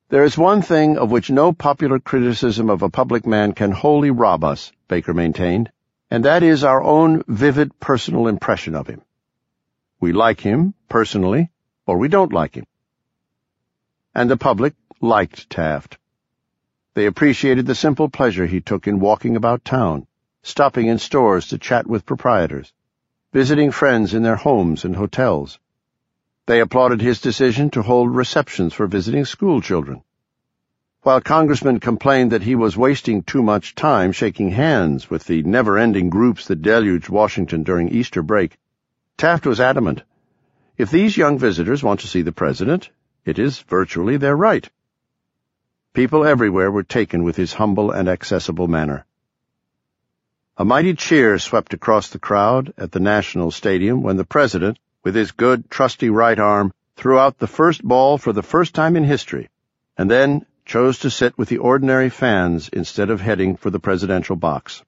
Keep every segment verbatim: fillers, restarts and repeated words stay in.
There is one thing of which no popular criticism of a public man can wholly rob us, Baker maintained, and that is our own vivid personal impression of him. We like him, personally, or we don't like him. And the public liked Taft. They appreciated the simple pleasure he took in walking about town, stopping in stores to chat with proprietors, visiting friends in their homes and hotels. They applauded his decision to hold receptions for visiting school children. While congressmen complained that he was wasting too much time shaking hands with the never-ending groups that deluged Washington during Easter break, Taft was adamant. If these young visitors want to see the president, it is virtually their right. People everywhere were taken with his humble and accessible manner. A mighty cheer swept across the crowd at the National Stadium when the president, with his good, trusty right arm, threw out the first ball for the first time in history, and then chose to sit with the ordinary fans instead of heading for the presidential box.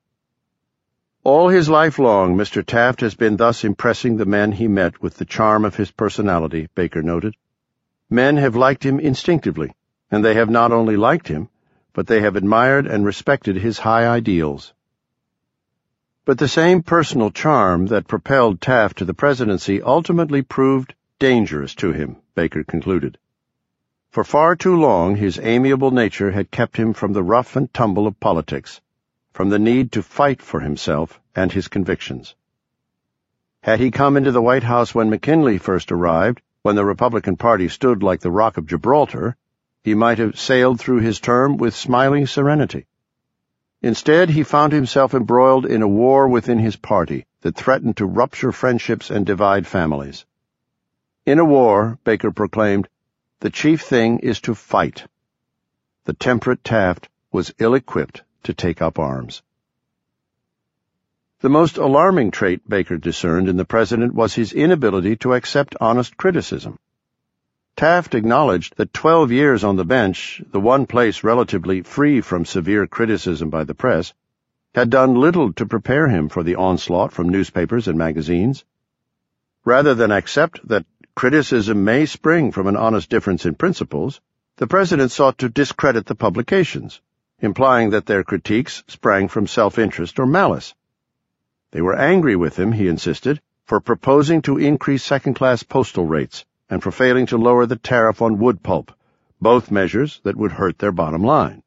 All his life long, Mister Taft has been thus impressing the men he met with the charm of his personality, Baker noted. Men have liked him instinctively, and they have not only liked him, but they have admired and respected his high ideals. But the same personal charm that propelled Taft to the presidency ultimately proved dangerous to him, Baker concluded. For far too long his amiable nature had kept him from the rough and tumble of politics, from the need to fight for himself and his convictions. Had he come into the White House when McKinley first arrived, when the Republican Party stood like the Rock of Gibraltar, he might have sailed through his term with smiling serenity. Instead, he found himself embroiled in a war within his party that threatened to rupture friendships and divide families. In a war, Baker proclaimed, the chief thing is to fight. The temperate Taft was ill-equipped to take up arms. The most alarming trait Baker discerned in the president was his inability to accept honest criticism. Taft acknowledged that twelve years on the bench, the one place relatively free from severe criticism by the press, had done little to prepare him for the onslaught from newspapers and magazines. Rather than accept that criticism may spring from an honest difference in principles, the president sought to discredit the publications, implying that their critiques sprang from self-interest or malice. They were angry with him, he insisted, for proposing to increase second-class postal rates and for failing to lower the tariff on wood pulp, both measures that would hurt their bottom line.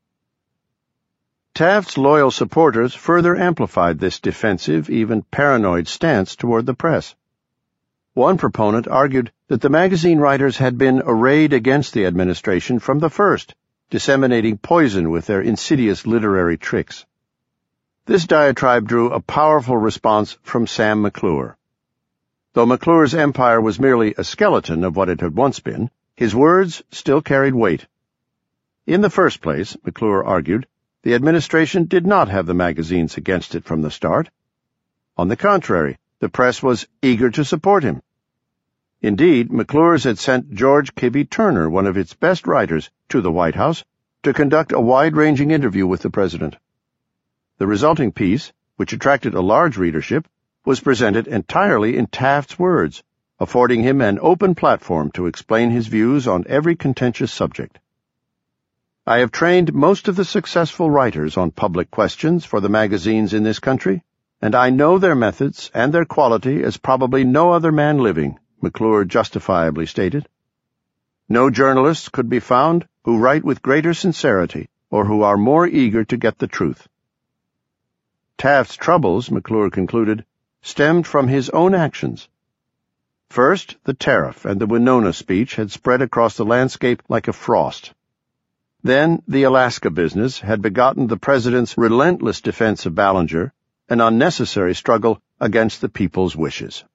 Taft's loyal supporters further amplified this defensive, even paranoid stance toward the press. One proponent argued that the magazine writers had been arrayed against the administration from the first, disseminating poison with their insidious literary tricks. This diatribe drew a powerful response from Sam McClure. Though McClure's empire was merely a skeleton of what it had once been, his words still carried weight. In the first place, McClure argued, the administration did not have the magazines against it from the start. On the contrary, the press was eager to support him. Indeed, McClure's had sent George Kibby Turner, one of its best writers, to the White House to conduct a wide-ranging interview with the president. The resulting piece, which attracted a large readership, was presented entirely in Taft's words, affording him an open platform to explain his views on every contentious subject. I have trained most of the successful writers on public questions for the magazines in this country, and I know their methods and their quality as probably no other man living, McClure justifiably stated. No journalists could be found who write with greater sincerity or who are more eager to get the truth. Taft's troubles, McClure concluded, stemmed from his own actions. First, the tariff and the Winona speech had spread across the landscape like a frost. Then, the Alaska business had begotten the president's relentless defense of Ballinger, an unnecessary struggle against the people's wishes.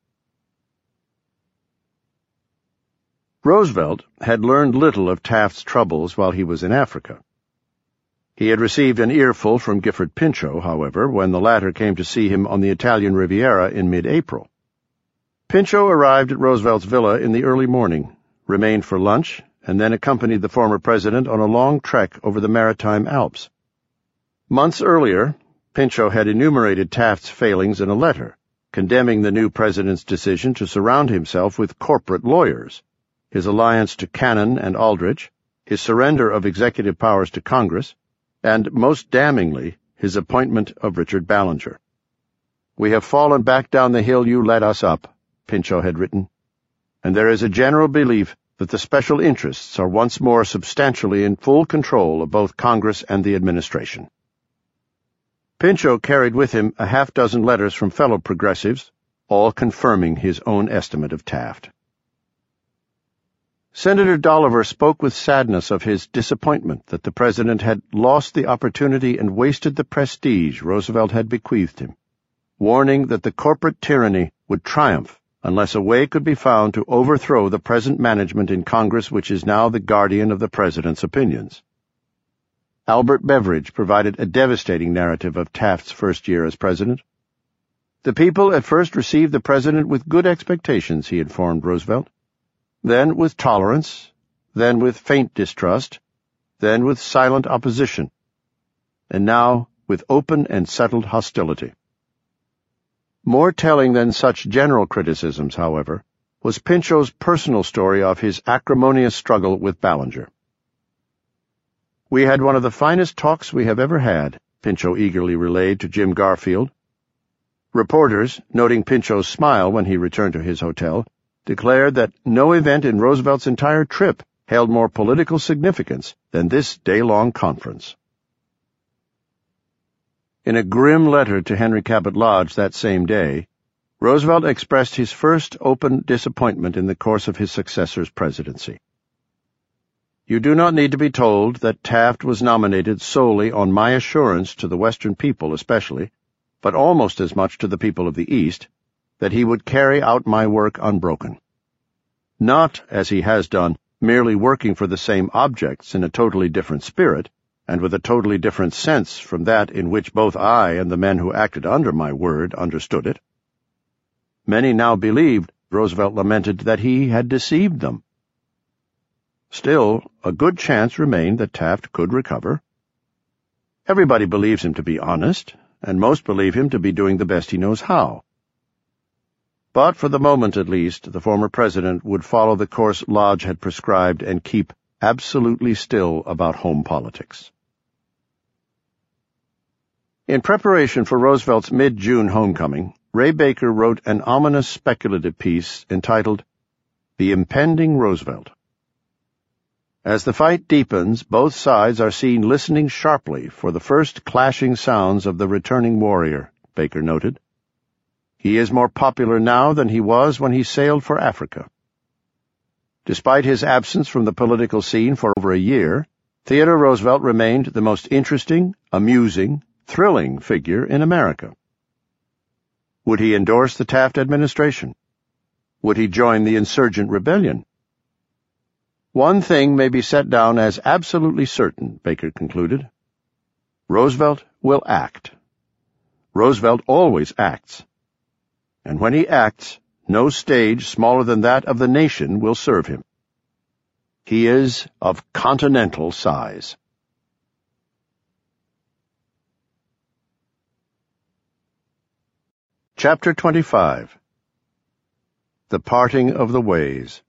Roosevelt had learned little of Taft's troubles while he was in Africa. He had received an earful from Gifford Pinchot, however, when the latter came to see him on the Italian Riviera in mid-April. Pinchot arrived at Roosevelt's villa in the early morning, remained for lunch, and then accompanied the former president on a long trek over the Maritime Alps. Months earlier, Pinchot had enumerated Taft's failings in a letter, condemning the new president's decision to surround himself with corporate lawyers, his alliance to Cannon and Aldrich, his surrender of executive powers to Congress, and, most damningly, his appointment of Richard Ballinger. "We have fallen back down the hill you led us up," Pinchot had written, "and there is a general belief that the special interests are once more substantially in full control of both Congress and the administration." Pinchot carried with him a half-dozen letters from fellow progressives, all confirming his own estimate of Taft. Senator Dolliver spoke with sadness of his disappointment that the president had lost the opportunity and wasted the prestige Roosevelt had bequeathed him, warning that the corporate tyranny would triumph unless a way could be found to overthrow the present management in Congress which is now the guardian of the president's opinions. Albert Beveridge provided a devastating narrative of Taft's first year as president. "The people at first received the president with good expectations," he informed Roosevelt, "then with tolerance, then with faint distrust, then with silent opposition, and now with open and settled hostility." More telling than such general criticisms, however, was Pinchot's personal story of his acrimonious struggle with Ballinger. "We had one of the finest talks we have ever had," Pinchot eagerly relayed to Jim Garfield. Reporters, noting Pinchot's smile when he returned to his hotel, declared that no event in Roosevelt's entire trip held more political significance than this day-long conference. In a grim letter to Henry Cabot Lodge that same day, Roosevelt expressed his first open disappointment in the course of his successor's presidency. "You do not need to be told that Taft was nominated solely on my assurance to the Western people especially, but almost as much to the people of the East, that he would carry out my work unbroken. Not, as he has done, merely working for the same objects in a totally different spirit, and with a totally different sense from that in which both I and the men who acted under my word understood it." Many now believed, Roosevelt lamented, that he had deceived them. Still, a good chance remained that Taft could recover. Everybody believes him to be honest, and most believe him to be doing the best he knows how. But for the moment at least, the former president would follow the course Lodge had prescribed and keep absolutely still about home politics. In preparation for Roosevelt's mid-June homecoming, Ray Baker wrote an ominous speculative piece entitled The Impending Roosevelt. As the fight deepens, both sides are seen listening sharply for the first clashing sounds of the returning warrior, Baker noted. He is more popular now than he was when he sailed for Africa. Despite his absence from the political scene for over a year, Theodore Roosevelt remained the most interesting, amusing, thrilling figure in America. Would he endorse the Taft administration? Would he join the insurgent rebellion? One thing may be set down as absolutely certain, Baker concluded. Roosevelt will act. Roosevelt always acts. And when he acts, no stage smaller than that of the nation will serve him. He is of continental size. Chapter twenty-five. The Parting of the Ways.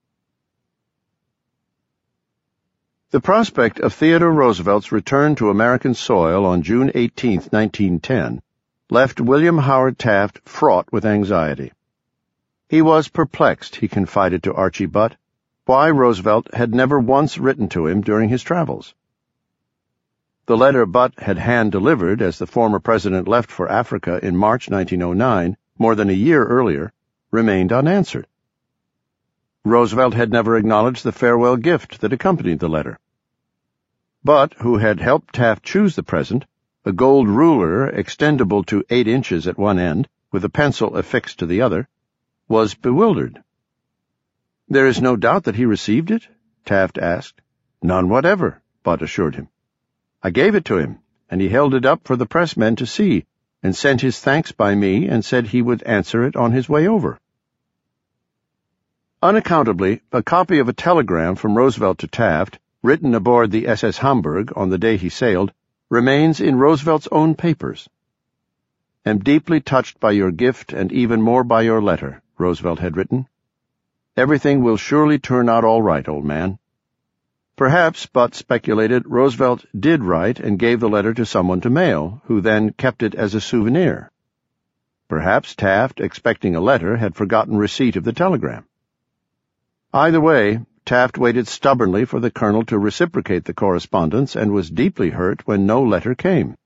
The prospect of Theodore Roosevelt's return to American soil on June eighteenth, nineteen ten, left William Howard Taft fraught with anxiety. He was perplexed, he confided to Archie Butt, why Roosevelt had never once written to him during his travels. The letter Butt had hand-delivered as the former president left for Africa in March nineteen oh nine, more than a year earlier, remained unanswered. Roosevelt had never acknowledged the farewell gift that accompanied the letter. Butt, who had helped Taft choose the present, a gold ruler extendable to eight inches at one end, with a pencil affixed to the other, was bewildered. "There is no doubt that he received it?" Taft asked. "None whatever," Butt assured him. "I gave it to him, and he held it up for the pressmen to see, and sent his thanks by me and said he would answer it on his way over." Unaccountably, a copy of a telegram from Roosevelt to Taft, written aboard the S S Hamburg on the day he sailed, remains in Roosevelt's own papers. "Am deeply touched by your gift and even more by your letter," Roosevelt had written. "Everything will surely turn out all right, old man." Perhaps, Butt speculated, Roosevelt did write and gave the letter to someone to mail, who then kept it as a souvenir. Perhaps Taft, expecting a letter, had forgotten receipt of the telegram. Either way, Taft waited stubbornly for the colonel to reciprocate the correspondence and was deeply hurt when no letter came.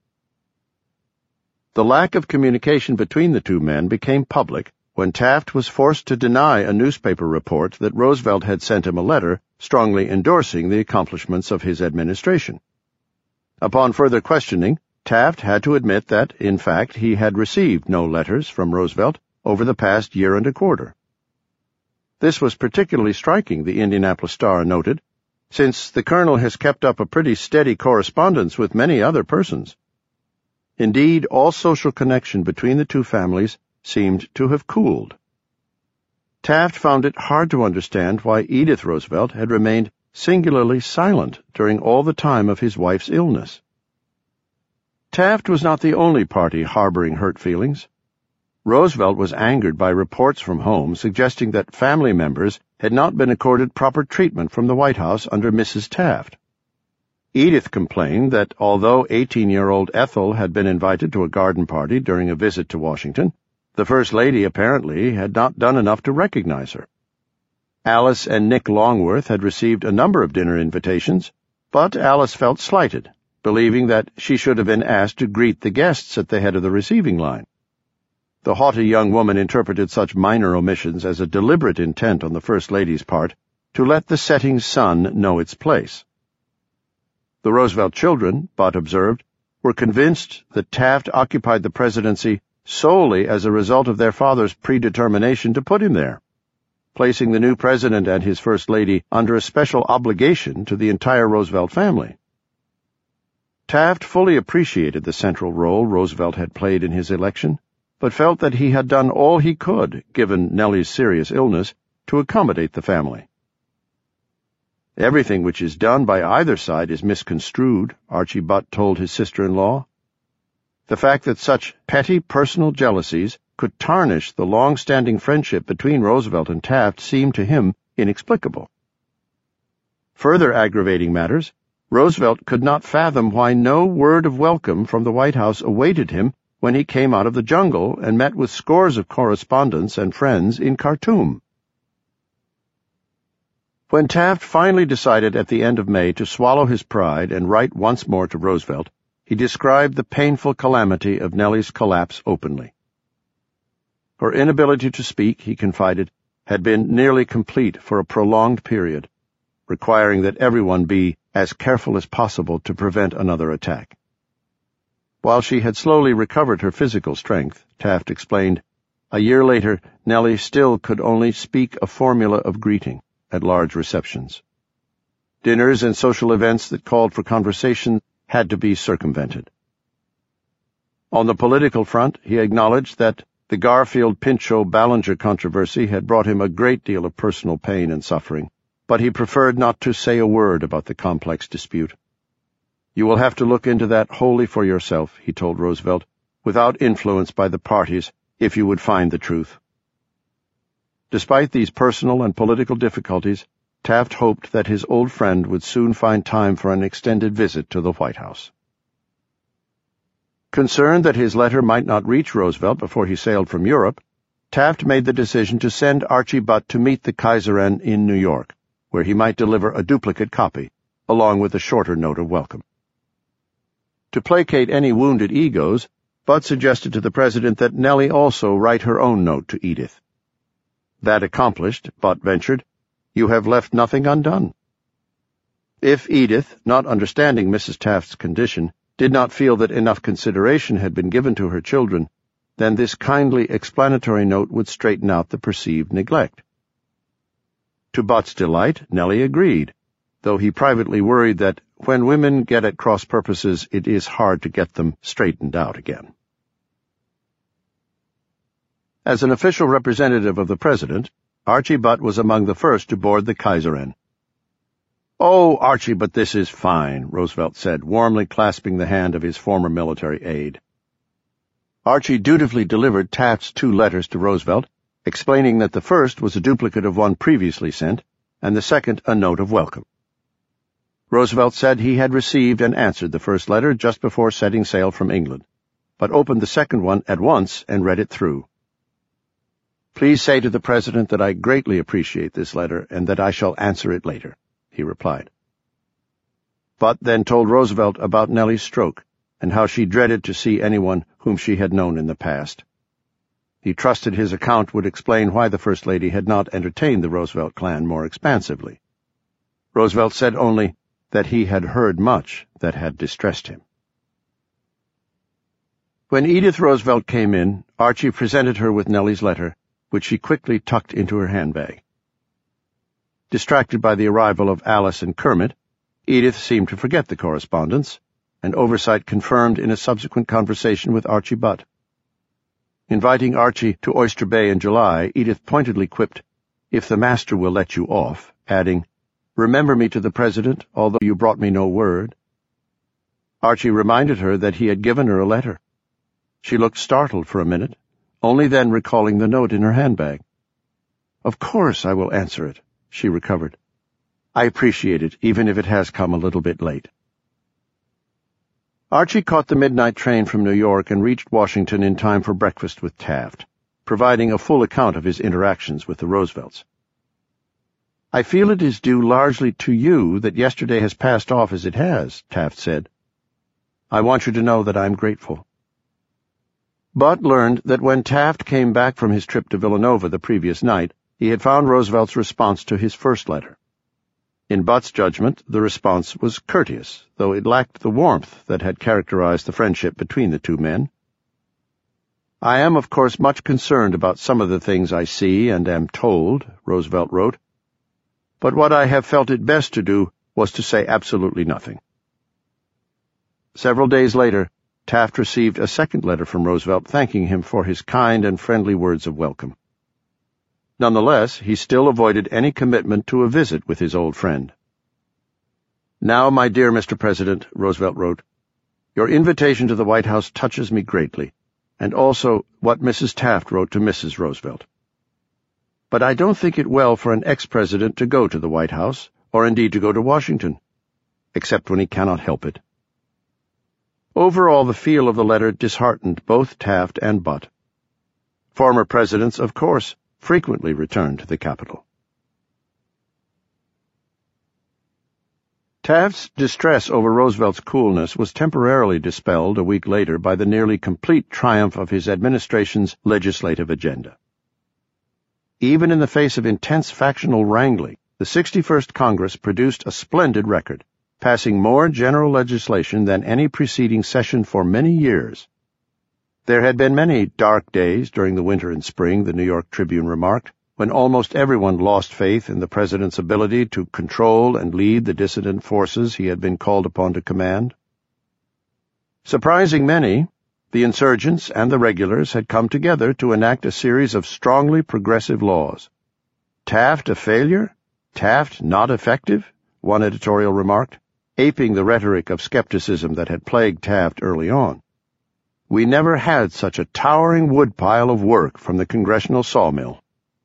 The lack of communication between the two men became public when Taft was forced to deny a newspaper report that Roosevelt had sent him a letter strongly endorsing the accomplishments of his administration. Upon further questioning, Taft had to admit that, in fact, he had received no letters from Roosevelt over the past year and a quarter. This was particularly striking, the Indianapolis Star noted, since the colonel has kept up a pretty steady correspondence with many other persons. Indeed, all social connection between the two families seemed to have cooled. Taft found it hard to understand why Edith Roosevelt had remained singularly silent during all the time of his wife's illness. Taft was not the only party harboring hurt feelings. Roosevelt was angered by reports from home suggesting that family members had not been accorded proper treatment from the White House under Missus Taft. Edith complained that although eighteen-year-old Ethel had been invited to a garden party during a visit to Washington, the First Lady apparently had not done enough to recognize her. Alice and Nick Longworth had received a number of dinner invitations, but Alice felt slighted, believing that she should have been asked to greet the guests at the head of the receiving line. The haughty young woman interpreted such minor omissions as a deliberate intent on the First Lady's part to let the setting sun know its place. The Roosevelt children, Butt observed, were convinced that Taft occupied the presidency solely as a result of their father's predetermination to put him there, placing the new president and his First Lady under a special obligation to the entire Roosevelt family. Taft fully appreciated the central role Roosevelt had played in his election, but felt that he had done all he could, given Nellie's serious illness, to accommodate the family. Everything which is done by either side is misconstrued, Archie Butt told his sister-in-law. The fact that such petty personal jealousies could tarnish the long-standing friendship between Roosevelt and Taft seemed to him inexplicable. Further aggravating matters, Roosevelt could not fathom why no word of welcome from the White House awaited him when he came out of the jungle and met with scores of correspondents and friends in Khartoum. When Taft finally decided at the end of May to swallow his pride and write once more to Roosevelt, he described the painful calamity of Nellie's collapse openly. Her inability to speak, he confided, had been nearly complete for a prolonged period, requiring that everyone be as careful as possible to prevent another attack. While she had slowly recovered her physical strength, Taft explained, a year later Nellie still could only speak a formula of greeting at large receptions. Dinners and social events that called for conversation had to be circumvented. On the political front, he acknowledged that the Garfield-Pinchot-Ballinger controversy had brought him a great deal of personal pain and suffering, but he preferred not to say a word about the complex dispute. You will have to look into that wholly for yourself, he told Roosevelt, without influence by the parties, if you would find the truth. Despite these personal and political difficulties, Taft hoped that his old friend would soon find time for an extended visit to the White House. Concerned that his letter might not reach Roosevelt before he sailed from Europe, Taft made the decision to send Archie Butt to meet the Kaiserin in New York, where he might deliver a duplicate copy, along with a shorter note of welcome. To placate any wounded egos, Butt suggested to the president that Nellie also write her own note to Edith. That accomplished, Butt ventured, you have left nothing undone. If Edith, not understanding Missus Taft's condition, did not feel that enough consideration had been given to her children, then this kindly explanatory note would straighten out the perceived neglect. To Butt's delight, Nellie agreed, though he privately worried that when women get at cross purposes, it is hard to get them straightened out again. As an official representative of the president, Archie Butt was among the first to board the Kaiserin. "Oh, Archie, but this is fine," Roosevelt said, warmly clasping the hand of his former military aide. Archie dutifully delivered Taft's two letters to Roosevelt, explaining that the first was a duplicate of one previously sent, and the second a note of welcome. Roosevelt said he had received and answered the first letter just before setting sail from England, but opened the second one at once and read it through. "Please say to the President that I greatly appreciate this letter and that I shall answer it later," he replied. Butt then told Roosevelt about Nellie's stroke and how she dreaded to see anyone whom she had known in the past. He trusted his account would explain why the First Lady had not entertained the Roosevelt clan more expansively. Roosevelt said only that he had heard much that had distressed him. When Edith Roosevelt came in, Archie presented her with Nellie's letter, which she quickly tucked into her handbag. Distracted by the arrival of Alice and Kermit, Edith seemed to forget the correspondence, and oversight confirmed in a subsequent conversation with Archie Butt. Inviting Archie to Oyster Bay in July, Edith pointedly quipped, "If the master will let you off," adding, "Remember me to the President, although you brought me no word." Archie reminded her that he had given her a letter. She looked startled for a minute, only then recalling the note in her handbag. "Of course I will answer it," she recovered. "I appreciate it, even if it has come a little bit late." Archie caught the midnight train from New York and reached Washington in time for breakfast with Taft, providing a full account of his interactions with the Roosevelts. "I feel it is due largely to you that yesterday has passed off as it has," Taft said. "I want you to know that I am grateful." Butt learned that when Taft came back from his trip to Villanova the previous night, he had found Roosevelt's response to his first letter. In Butt's judgment, the response was courteous, though it lacked the warmth that had characterized the friendship between the two men. "I am, of course, much concerned about some of the things I see and am told," Roosevelt wrote, "but what I have felt it best to do was to say absolutely nothing." Several days later, Taft received a second letter from Roosevelt thanking him for his kind and friendly words of welcome. Nonetheless, he still avoided any commitment to a visit with his old friend. "Now, my dear Mister President," Roosevelt wrote, "your invitation to the White House touches me greatly, and also what Missus Taft wrote to Missus Roosevelt. But I don't think it well for an ex-president to go to the White House, or indeed to go to Washington, except when he cannot help it." Overall, the feel of the letter disheartened both Taft and Butt. Former presidents, of course, frequently returned to the capital. Taft's distress over Roosevelt's coolness was temporarily dispelled a week later by the nearly complete triumph of his administration's legislative agenda. Even in the face of intense factional wrangling, the sixty-first Congress produced a splendid record, passing more general legislation than any preceding session for many years. There had been many dark days during the winter and spring, the New York Tribune remarked, when almost everyone lost faith in the President's ability to control and lead the dissident forces he had been called upon to command. Surprising many, the insurgents and the regulars had come together to enact a series of strongly progressive laws. "Taft a failure? Taft not effective?" one editorial remarked, aping the rhetoric of skepticism that had plagued Taft early on. "We never had such a towering woodpile of work from the congressional sawmill."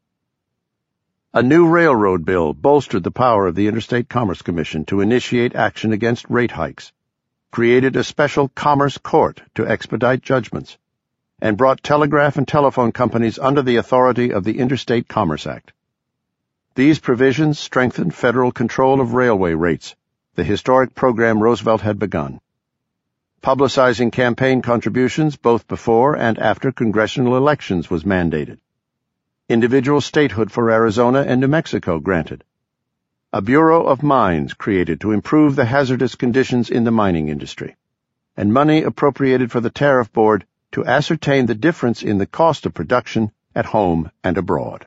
A new railroad bill bolstered the power of the Interstate Commerce Commission to initiate action against rate hikes, created a special Commerce Court to expedite judgments, and brought telegraph and telephone companies under the authority of the Interstate Commerce Act. These provisions strengthened federal control of railway rates, the historic program Roosevelt had begun. Publicizing campaign contributions both before and after congressional elections was mandated. Individual statehood for Arizona and New Mexico granted. A Bureau of Mines created to improve the hazardous conditions in the mining industry, and money appropriated for the Tariff Board to ascertain the difference in the cost of production at home and abroad.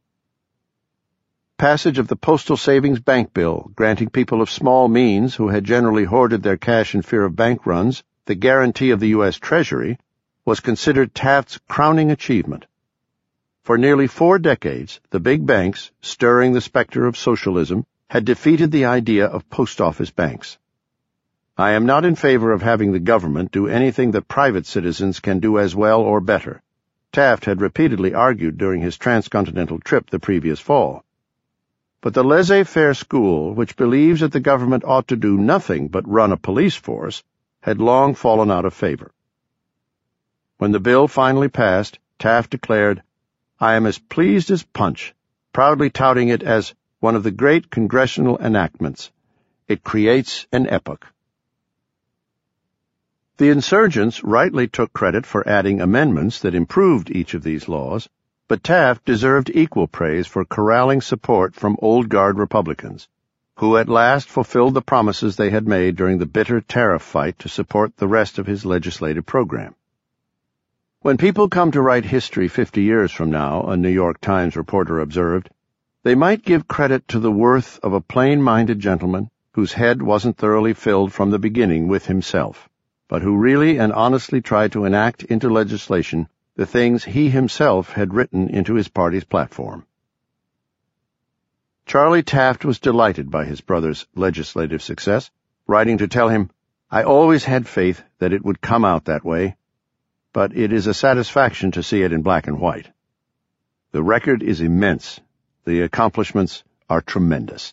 Passage of the Postal Savings Bank Bill, granting people of small means who had generally hoarded their cash in fear of bank runs the guarantee of the U S Treasury, was considered Taft's crowning achievement. For nearly four decades, the big banks, stirring the specter of socialism, had defeated the idea of post office banks. "I am not in favor of having the government do anything that private citizens can do as well or better," Taft had repeatedly argued during his transcontinental trip the previous fall. But the laissez-faire school, which believes that the government ought to do nothing but run a police force, had long fallen out of favor. When the bill finally passed, Taft declared, "I am as pleased as Punch," proudly touting it as one of the great congressional enactments. It creates an epoch. The insurgents rightly took credit for adding amendments that improved each of these laws, but Taft deserved equal praise for corralling support from old guard Republicans, who at last fulfilled the promises they had made during the bitter tariff fight to support the rest of his legislative program. When people come to write history fifty years from now, a New York Times reporter observed, they might give credit to the worth of a plain-minded gentleman whose head wasn't thoroughly filled from the beginning with himself, but who really and honestly tried to enact into legislation the things he himself had written into his party's platform. Charlie Taft was delighted by his brother's legislative success, writing to tell him, "I always had faith that it would come out that way, but it is a satisfaction to see it in black and white. The record is immense. The accomplishments are tremendous."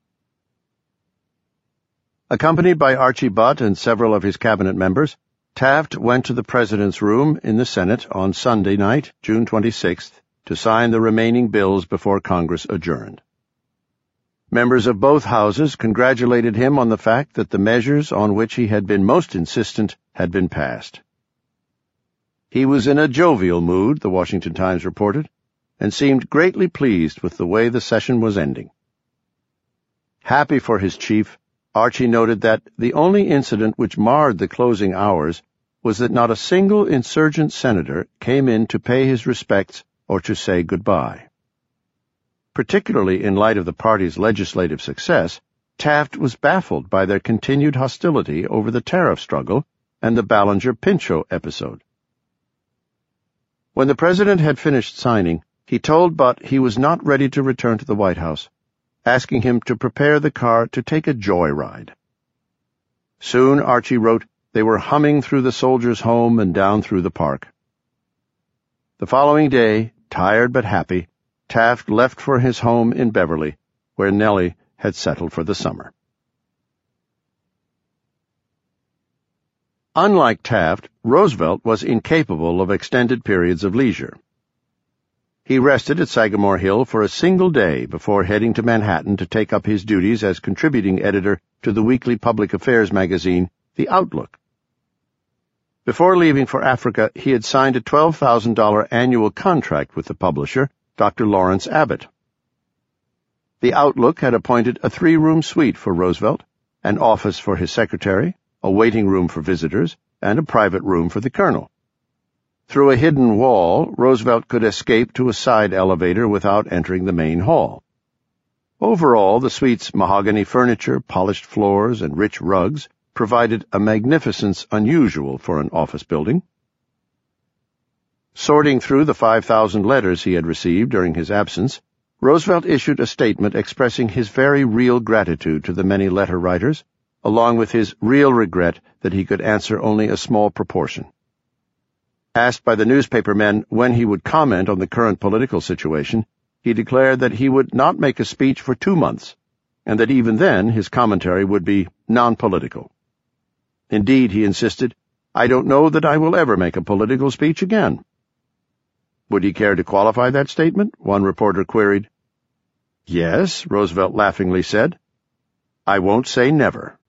Accompanied by Archie Butt and several of his cabinet members, Taft went to the President's room in the Senate on Sunday night, June twenty-sixth, to sign the remaining bills before Congress adjourned. Members of both houses congratulated him on the fact that the measures on which he had been most insistent had been passed. He was in a jovial mood, the Washington Times reported, and seemed greatly pleased with the way the session was ending. Happy for his chief, Archie noted that the only incident which marred the closing hours was that not a single insurgent senator came in to pay his respects or to say goodbye. Particularly in light of the party's legislative success, Taft was baffled by their continued hostility over the tariff struggle and the Ballinger-Pinchot episode. When the President had finished signing, he told Butt he was not ready to return to the White House, asking him to prepare the car to take a joyride. Soon, Archie wrote, they were humming through the Soldiers' Home and down through the park. The following day, tired but happy, Taft left for his home in Beverly, where Nellie had settled for the summer. Unlike Taft, Roosevelt was incapable of extended periods of leisure. He rested at Sagamore Hill for a single day before heading to Manhattan to take up his duties as contributing editor to the weekly public affairs magazine, The Outlook. Before leaving for Africa, he had signed a twelve thousand dollars annual contract with the publisher, Doctor Lawrence Abbott. The Outlook had appointed a three-room suite for Roosevelt, an office for his secretary, a waiting room for visitors, and a private room for the colonel. Through a hidden wall, Roosevelt could escape to a side elevator without entering the main hall. Overall, the suite's mahogany furniture, polished floors, and rich rugs provided a magnificence unusual for an office building. Sorting through the five thousand letters he had received during his absence, Roosevelt issued a statement expressing his very real gratitude to the many letter writers, along with his real regret that he could answer only a small proportion. Asked by the newspaper men when he would comment on the current political situation, he declared that he would not make a speech for two months, and that even then his commentary would be non-political. Indeed, he insisted, I don't know that I will ever make a political speech again. Would he care to qualify that statement? One reporter queried. Yes, Roosevelt laughingly said. I won't say never.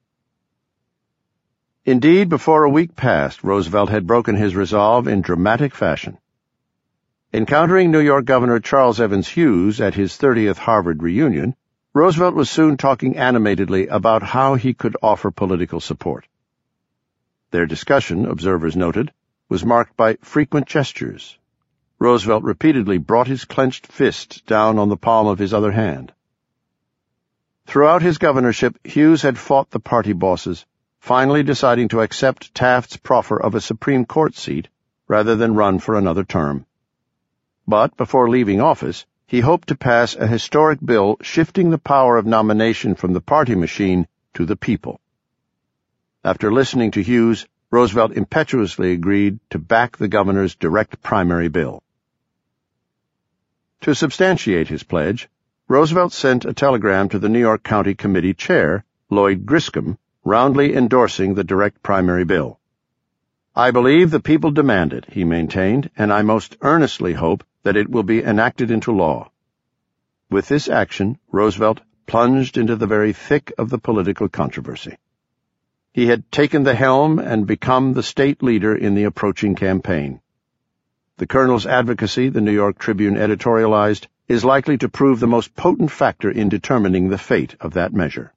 Indeed, before a week passed, Roosevelt had broken his resolve in dramatic fashion. Encountering New York Governor Charles Evans Hughes at his thirtieth Harvard reunion, Roosevelt was soon talking animatedly about how he could offer political support. Their discussion, observers noted, was marked by frequent gestures. Roosevelt repeatedly brought his clenched fist down on the palm of his other hand. Throughout his governorship, Hughes had fought the party bosses, finally deciding to accept Taft's proffer of a Supreme Court seat rather than run for another term. But before leaving office, he hoped to pass a historic bill shifting the power of nomination from the party machine to the people. After listening to Hughes, Roosevelt impetuously agreed to back the governor's direct primary bill. To substantiate his pledge, Roosevelt sent a telegram to the New York County Committee chair, Lloyd Griscom, roundly endorsing the direct primary bill. "I believe the people demand it," he maintained, "and I most earnestly hope that it will be enacted into law." With this action, Roosevelt plunged into the very thick of the political controversy. He had taken the helm and become the state leader in the approaching campaign. The Colonel's advocacy, the New York Tribune editorialized, is likely to prove the most potent factor in determining the fate of that measure.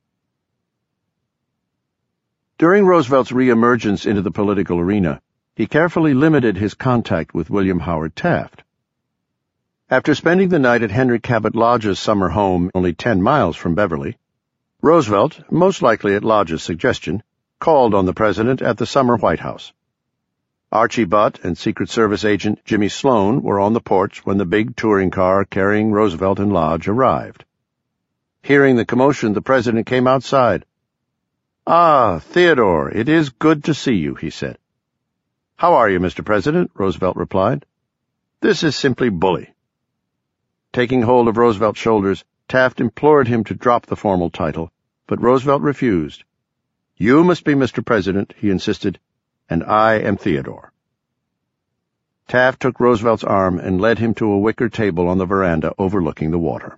During Roosevelt's re-emergence into the political arena, he carefully limited his contact with William Howard Taft. After spending the night at Henry Cabot Lodge's summer home only ten miles from Beverly, Roosevelt, most likely at Lodge's suggestion, called on the president at the summer White House. Archie Butt and Secret Service agent Jimmy Sloan were on the porch when the big touring car carrying Roosevelt and Lodge arrived. Hearing the commotion, the president came outside. "Ah, Theodore, it is good to see you," he said. "How are you, Mister President?" Roosevelt replied. "This is simply bully." Taking hold of Roosevelt's shoulders, Taft implored him to drop the formal title, but Roosevelt refused. "You must be Mister President," he insisted, "and I am Theodore." Taft took Roosevelt's arm and led him to a wicker table on the veranda overlooking the water.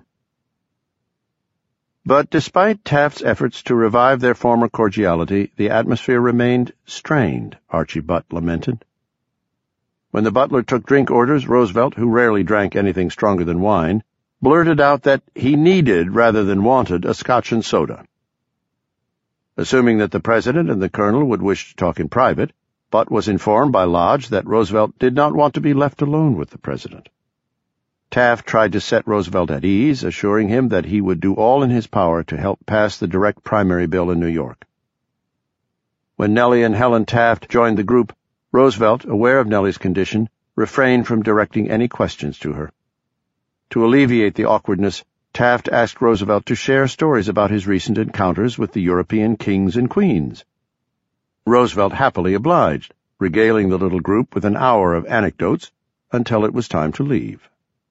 But despite Taft's efforts to revive their former cordiality, the atmosphere remained strained, Archie Butt lamented. When the butler took drink orders, Roosevelt, who rarely drank anything stronger than wine, blurted out that he needed rather than wanted a scotch and soda. Assuming that the president and the colonel would wish to talk in private, Butt was informed by Lodge that Roosevelt did not want to be left alone with the president. Taft tried to set Roosevelt at ease, assuring him that he would do all in his power to help pass the direct primary bill in New York. When Nellie and Helen Taft joined the group, Roosevelt, aware of Nellie's condition, refrained from directing any questions to her. To alleviate the awkwardness, Taft asked Roosevelt to share stories about his recent encounters with the European kings and queens. Roosevelt happily obliged, regaling the little group with an hour of anecdotes until it was time to leave.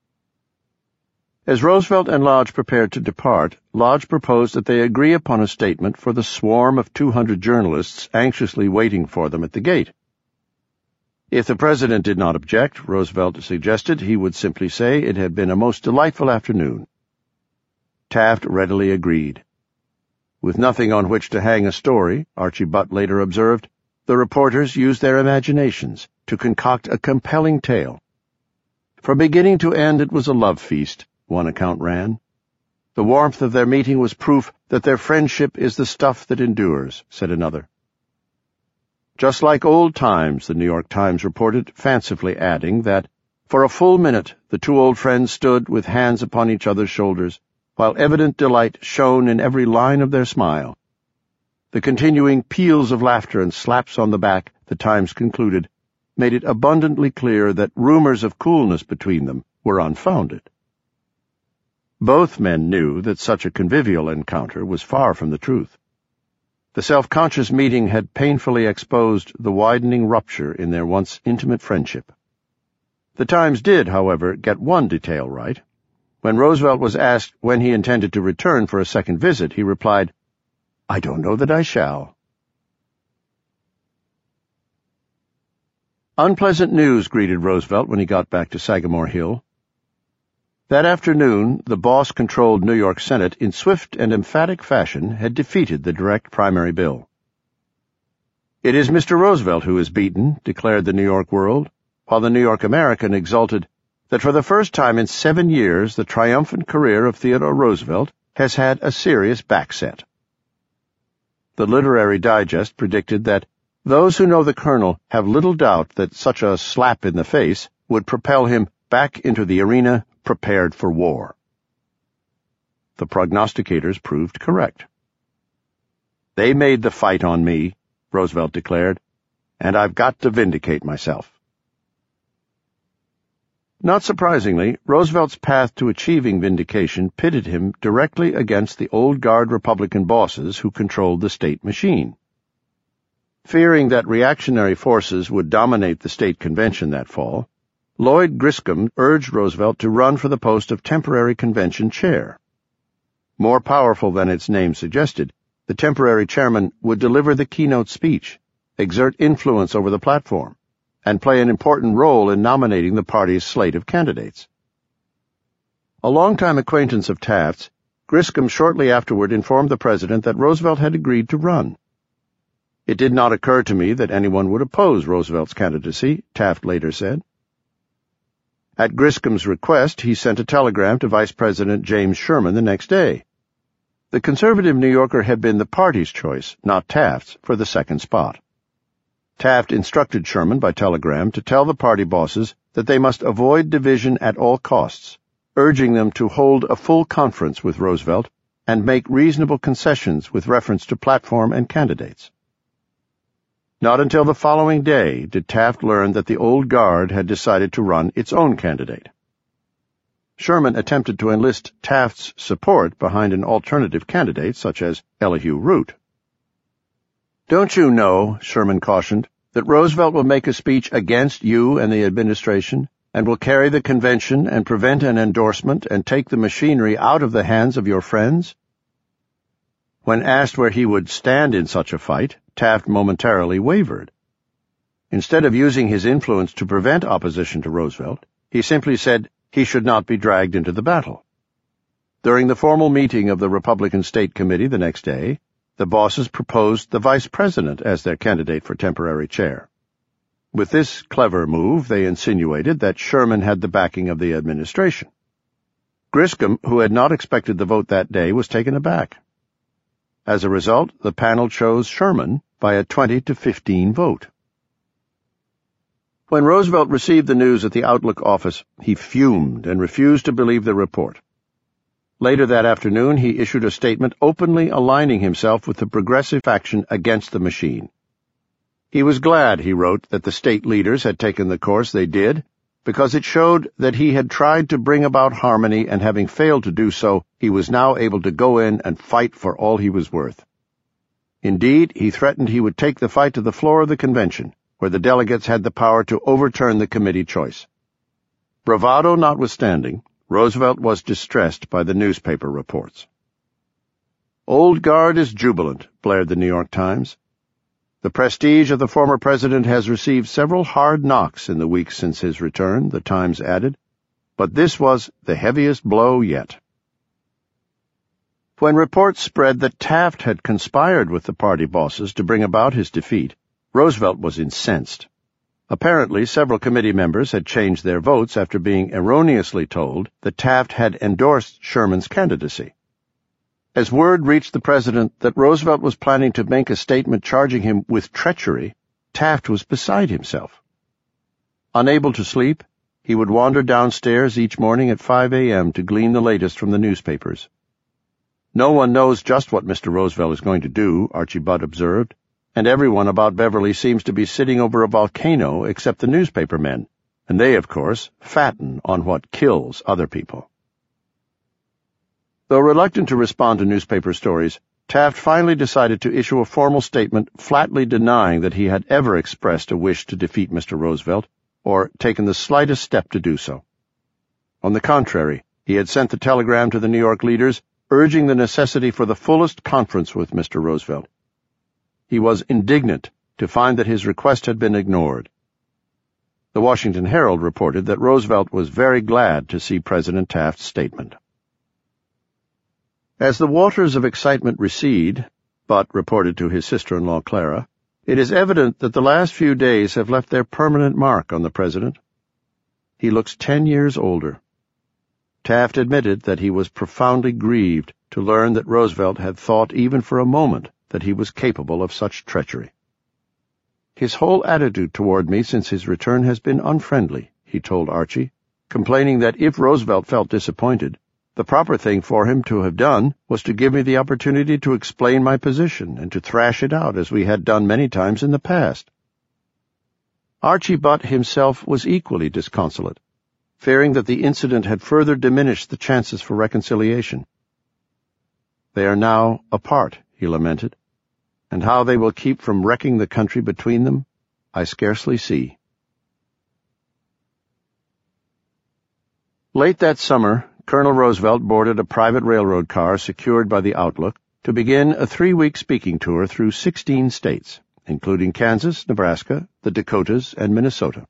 As Roosevelt and Lodge prepared to depart, Lodge proposed that they agree upon a statement for the swarm of two hundred journalists anxiously waiting for them at the gate. If the president did not object, Roosevelt suggested he would simply say it had been a most delightful afternoon. Taft readily agreed. With nothing on which to hang a story, Archie Butt later observed, the reporters used their imaginations to concoct a compelling tale. From beginning to end it was a love feast, one account ran. The warmth of their meeting was proof that their friendship is the stuff that endures, said another. Just like old times, the New York Times reported, fancifully adding that, for a full minute, the two old friends stood with hands upon each other's shoulders, while evident delight shone in every line of their smile. The continuing peals of laughter and slaps on the back, the Times concluded, made it abundantly clear that rumors of coolness between them were unfounded. Both men knew that such a convivial encounter was far from the truth. The self-conscious meeting had painfully exposed the widening rupture in their once intimate friendship. The Times did, however, get one detail right. When Roosevelt was asked when he intended to return for a second visit, he replied, "I don't know that I shall." Unpleasant news greeted Roosevelt when he got back to Sagamore Hill. That afternoon, the boss-controlled New York Senate, in swift and emphatic fashion, had defeated the direct primary bill. "It is Mister Roosevelt who is beaten," declared the New York World, while the New York American exulted that for the first time in seven years the triumphant career of Theodore Roosevelt has had a serious backset. The Literary Digest predicted that those who know the Colonel have little doubt that such a slap in the face would propel him back into the arena prepared for war. The prognosticators proved correct. "They made the fight on me," Roosevelt declared, "and I've got to vindicate myself." Not surprisingly, Roosevelt's path to achieving vindication pitted him directly against the old guard Republican bosses who controlled the state machine. Fearing that reactionary forces would dominate the state convention that fall, Lloyd Griscom urged Roosevelt to run for the post of temporary convention chair. More powerful than its name suggested, the temporary chairman would deliver the keynote speech, exert influence over the platform, and play an important role in nominating the party's slate of candidates. A longtime acquaintance of Taft's, Griscom shortly afterward informed the president that Roosevelt had agreed to run. "It did not occur to me that anyone would oppose Roosevelt's candidacy," Taft later said. At Griscom's request, he sent a telegram to Vice President James Sherman the next day. The conservative New Yorker had been the party's choice, not Taft's, for the second spot. Taft instructed Sherman by telegram to tell the party bosses that they must avoid division at all costs, urging them to hold a full conference with Roosevelt and make reasonable concessions with reference to platform and candidates. Not until the following day did Taft learn that the old guard had decided to run its own candidate. Sherman attempted to enlist Taft's support behind an alternative candidate such as Elihu Root. "Don't you know," Sherman cautioned, "that Roosevelt will make a speech against you and the administration, and will carry the convention and prevent an endorsement and take the machinery out of the hands of your friends?" When asked where he would stand in such a fight, Taft momentarily wavered. Instead of using his influence to prevent opposition to Roosevelt, he simply said he should not be dragged into the battle. During the formal meeting of the Republican State Committee the next day, the bosses proposed the vice president as their candidate for temporary chair. With this clever move, they insinuated that Sherman had the backing of the administration. Griscom, who had not expected the vote that day, was taken aback. As a result, the panel chose Sherman by a twenty to fifteen vote. When Roosevelt received the news at the Outlook office, he fumed and refused to believe the report. Later that afternoon, he issued a statement openly aligning himself with the progressive faction against the machine. He was glad, he wrote, that the state leaders had taken the course they did, because it showed that he had tried to bring about harmony, and having failed to do so, he was now able to go in and fight for all he was worth. Indeed, he threatened he would take the fight to the floor of the convention, where the delegates had the power to overturn the committee choice. Bravado notwithstanding, Roosevelt was distressed by the newspaper reports. "Old guard is jubilant," blared the New York Times. "The prestige of the former president has received several hard knocks in the weeks since his return," the Times added, "but this was the heaviest blow yet." When reports spread that Taft had conspired with the party bosses to bring about his defeat, Roosevelt was incensed. Apparently, several committee members had changed their votes after being erroneously told that Taft had endorsed Sherman's candidacy. As word reached the president that Roosevelt was planning to make a statement charging him with treachery, Taft was beside himself. Unable to sleep, he would wander downstairs each morning at five a.m. to glean the latest from the newspapers. "No one knows just what Mister Roosevelt is going to do," Archie Budd observed, "and everyone about Beverly seems to be sitting over a volcano except the newspaper men, and they, of course, fatten on what kills other people." Though reluctant to respond to newspaper stories, Taft finally decided to issue a formal statement flatly denying that he had ever expressed a wish to defeat Mister Roosevelt or taken the slightest step to do so. On the contrary, he had sent the telegram to the New York leaders urging the necessity for the fullest conference with Mister Roosevelt. He was indignant to find that his request had been ignored. The Washington Herald reported that Roosevelt was very glad to see President Taft's statement. As the waters of excitement recede, Butt reported to his sister-in-law Clara, it is evident that the last few days have left their permanent mark on the president. He looks ten years older. Taft admitted that he was profoundly grieved to learn that Roosevelt had thought even for a moment that he was capable of such treachery. "His whole attitude toward me since his return has been unfriendly," he told Archie, complaining that if Roosevelt felt disappointed, the proper thing for him to have done was to give me the opportunity to explain my position and to thrash it out as we had done many times in the past. Archie Butt himself was equally disconsolate, fearing that the incident had further diminished the chances for reconciliation. "They are now apart," he lamented, "and how they will keep from wrecking the country between them, I scarcely see." Late that summer, Colonel Roosevelt boarded a private railroad car secured by the Outlook to begin a three-week speaking tour through sixteen states, including Kansas, Nebraska, the Dakotas, and Minnesota.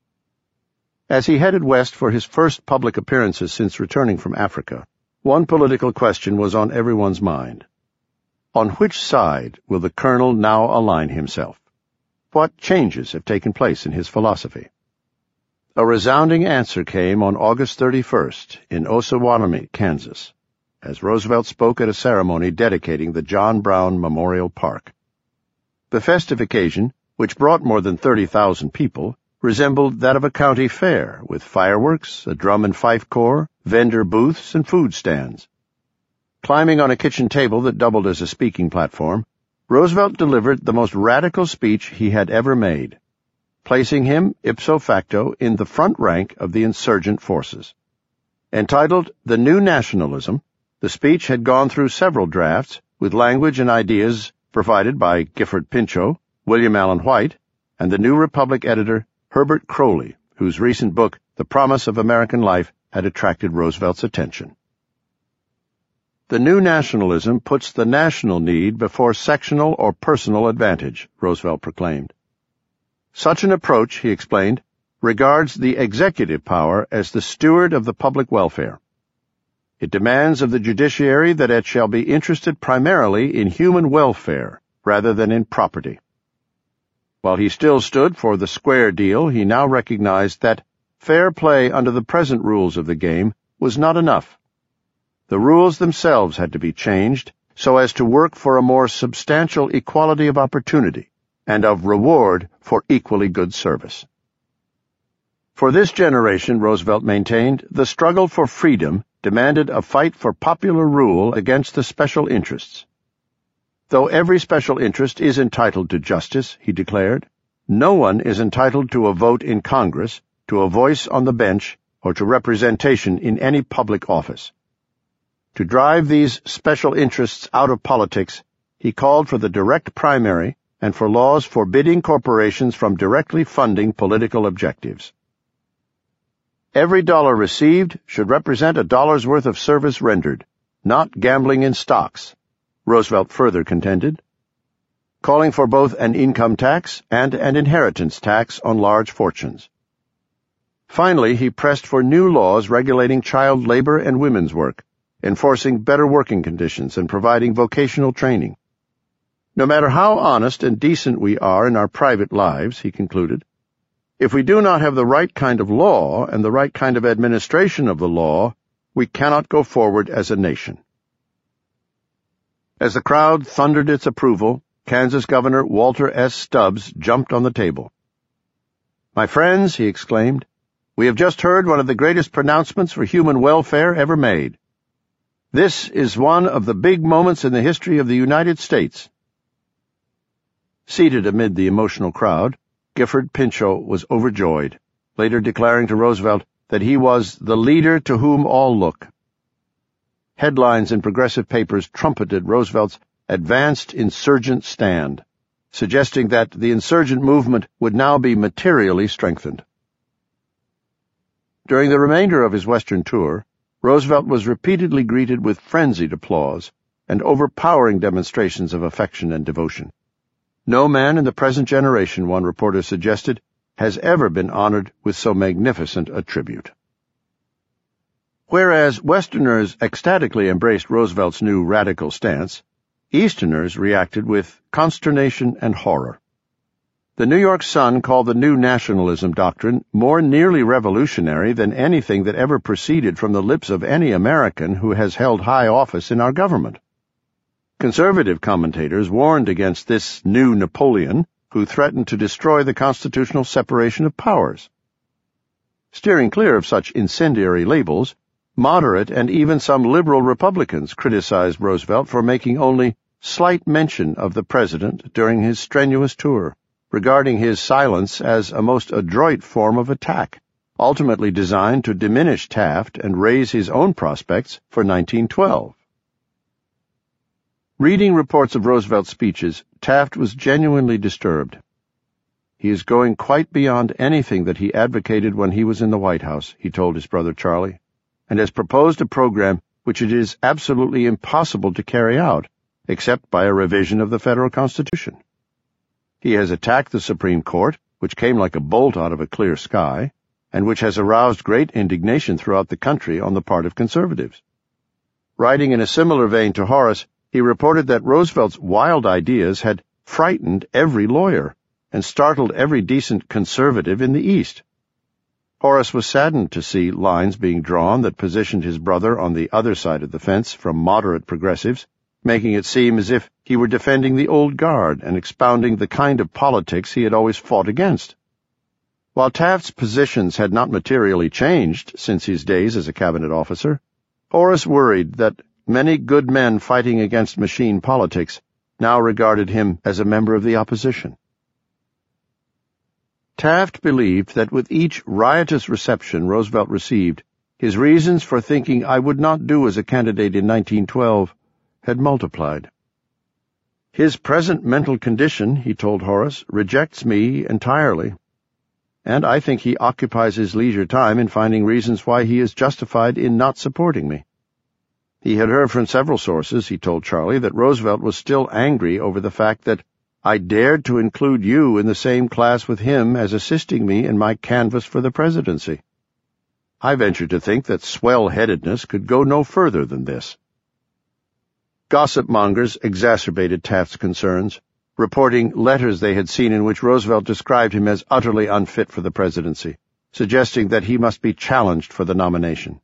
As he headed west for his first public appearances since returning from Africa, one political question was on everyone's mind. On which side will the colonel now align himself? What changes have taken place in his philosophy? A resounding answer came on August thirty-first in Osawatomie, Kansas, as Roosevelt spoke at a ceremony dedicating the John Brown Memorial Park. The festive occasion, which brought more than thirty thousand people, resembled that of a county fair, with fireworks, a drum and fife corps, vendor booths, and food stands. Climbing on a kitchen table that doubled as a speaking platform, Roosevelt delivered the most radical speech he had ever made, placing him ipso facto in the front rank of the insurgent forces. Entitled The New Nationalism, the speech had gone through several drafts, with language and ideas provided by Gifford Pinchot, William Allen White, and the New Republic editor Herbert Croly, whose recent book, The Promise of American Life, had attracted Roosevelt's attention. The new nationalism puts the national need before sectional or personal advantage, Roosevelt proclaimed. Such an approach, he explained, regards the executive power as the steward of the public welfare. It demands of the judiciary that it shall be interested primarily in human welfare rather than in property. While he still stood for the square deal, he now recognized that fair play under the present rules of the game was not enough. The rules themselves had to be changed so as to work for a more substantial equality of opportunity and of reward for equally good service. For this generation, Roosevelt maintained, the struggle for freedom demanded a fight for popular rule against the special interests. Though every special interest is entitled to justice, he declared, no one is entitled to a vote in Congress, to a voice on the bench, or to representation in any public office. To drive these special interests out of politics, he called for the direct primary and for laws forbidding corporations from directly funding political objectives. Every dollar received should represent a dollar's worth of service rendered, not gambling in stocks, Roosevelt further contended, calling for both an income tax and an inheritance tax on large fortunes. Finally, he pressed for new laws regulating child labor and women's work, enforcing better working conditions and providing vocational training. No matter how honest and decent we are in our private lives, he concluded, if we do not have the right kind of law and the right kind of administration of the law, we cannot go forward as a nation. As the crowd thundered its approval, Kansas Governor Walter S. Stubbs jumped on the table. My friends, he exclaimed, we have just heard one of the greatest pronouncements for human welfare ever made. This is one of the big moments in the history of the United States. Seated amid the emotional crowd, Gifford Pinchot was overjoyed, later declaring to Roosevelt that he was the leader to whom all look. Headlines in progressive papers trumpeted Roosevelt's advanced insurgent stand, suggesting that the insurgent movement would now be materially strengthened. During the remainder of his Western tour, Roosevelt was repeatedly greeted with frenzied applause and overpowering demonstrations of affection and devotion. No man in the present generation, one reporter suggested, has ever been honored with so magnificent a tribute. Whereas Westerners ecstatically embraced Roosevelt's new radical stance, Easterners reacted with consternation and horror. The New York Sun called the new nationalism doctrine more nearly revolutionary than anything that ever proceeded from the lips of any American who has held high office in our government. Conservative commentators warned against this new Napoleon, who threatened to destroy the constitutional separation of powers. Steering clear of such incendiary labels, moderate and even some liberal Republicans criticized Roosevelt for making only slight mention of the president during his strenuous tour, regarding his silence as a most adroit form of attack, ultimately designed to diminish Taft and raise his own prospects for nineteen twelve. Reading reports of Roosevelt's speeches, Taft was genuinely disturbed. He is going quite beyond anything that he advocated when he was in the White House, he told his brother Charlie. and has proposed a program which it is absolutely impossible to carry out, except by a revision of the federal Constitution. He has attacked the Supreme Court, which came like a bolt out of a clear sky, and which has aroused great indignation throughout the country on the part of conservatives. Writing in a similar vein to Horace, he reported that Roosevelt's wild ideas had frightened every lawyer and startled every decent conservative in the East. Horace was saddened to see lines being drawn that positioned his brother on the other side of the fence from moderate progressives, making it seem as if he were defending the old guard and expounding the kind of politics he had always fought against. While Taft's positions had not materially changed since his days as a cabinet officer, Horace worried that many good men fighting against machine politics now regarded him as a member of the opposition. Taft believed that with each riotous reception Roosevelt received, his reasons for thinking I would not do as a candidate in nineteen twelve had multiplied. His present mental condition, he told Horace, rejects me entirely, and I think he occupies his leisure time in finding reasons why he is justified in not supporting me. He had heard from several sources, he told Charlie, that Roosevelt was still angry over the fact that I dared to include you in the same class with him as assisting me in my canvass for the presidency. I venture to think that swell-headedness could go no further than this. Gossip mongers exacerbated Taft's concerns, reporting letters they had seen in which Roosevelt described him as utterly unfit for the presidency, suggesting that he must be challenged for the nomination.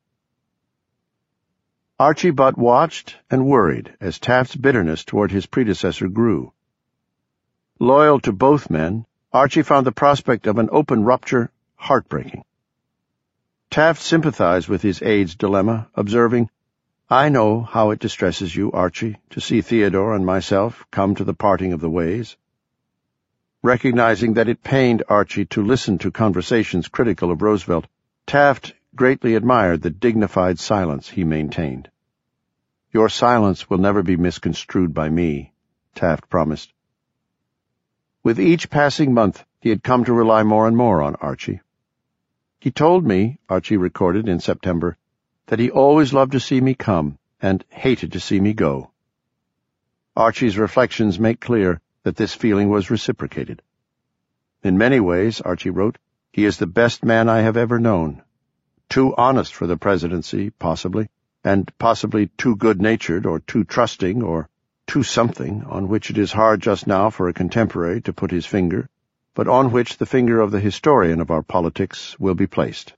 Archie Butt watched and worried as Taft's bitterness toward his predecessor grew. Loyal to both men, Archie found the prospect of an open rupture heartbreaking. Taft sympathized with his aide's dilemma, observing, I know how it distresses you, Archie, to see Theodore and myself come to the parting of the ways. Recognizing that it pained Archie to listen to conversations critical of Roosevelt, Taft greatly admired the dignified silence he maintained. Your silence will never be misconstrued by me, Taft promised. With each passing month, he had come to rely more and more on Archie. He told me, Archie recorded in September, that he always loved to see me come and hated to see me go. Archie's reflections make clear that this feeling was reciprocated. In many ways, Archie wrote, he is the best man I have ever known. Too honest for the presidency, possibly, and possibly too good-natured or too trusting or too something on which it is hard just now for a contemporary to put his finger, but on which the finger of the historian of our politics will be placed.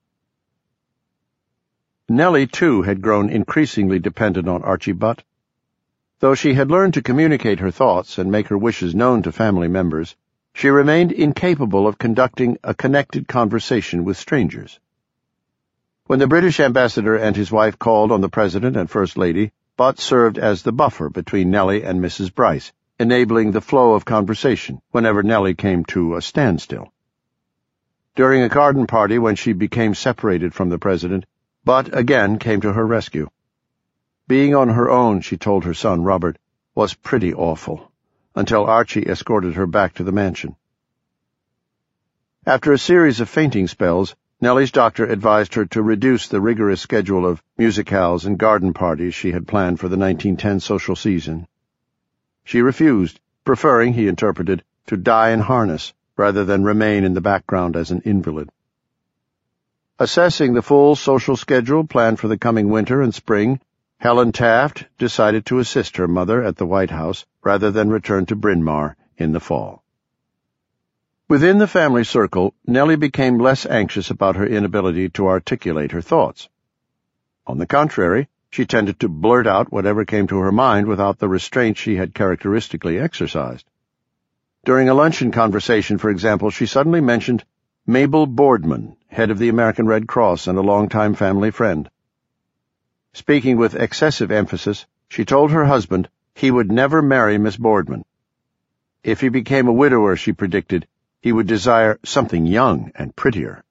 Nellie, too, had grown increasingly dependent on Archie Butt. Though she had learned to communicate her thoughts and make her wishes known to family members, she remained incapable of conducting a connected conversation with strangers. When the British ambassador and his wife called on the President and First Lady, Butt served as the buffer between Nellie and Missus Bryce, enabling the flow of conversation whenever Nellie came to a standstill. During a garden party when she became separated from the President, Butt again came to her rescue. Being on her own, she told her son Robert, was pretty awful, until Archie escorted her back to the mansion. After a series of fainting spells, Nellie's doctor advised her to reduce the rigorous schedule of musicales and garden parties she had planned for the nineteen ten social season. She refused, preferring, he interpreted, to die in harness rather than remain in the background as an invalid. Assessing the full social schedule planned for the coming winter and spring, Helen Taft decided to assist her mother at the White House rather than return to Bryn Mawr in the fall. Within the family circle, Nellie became less anxious about her inability to articulate her thoughts. On the contrary, she tended to blurt out whatever came to her mind without the restraint she had characteristically exercised. During a luncheon conversation, for example, she suddenly mentioned Mabel Boardman, head of the American Red Cross and a longtime family friend. Speaking with excessive emphasis, she told her husband he would never marry Miss Boardman. If he became a widower, she predicted, he would desire something young and prettier.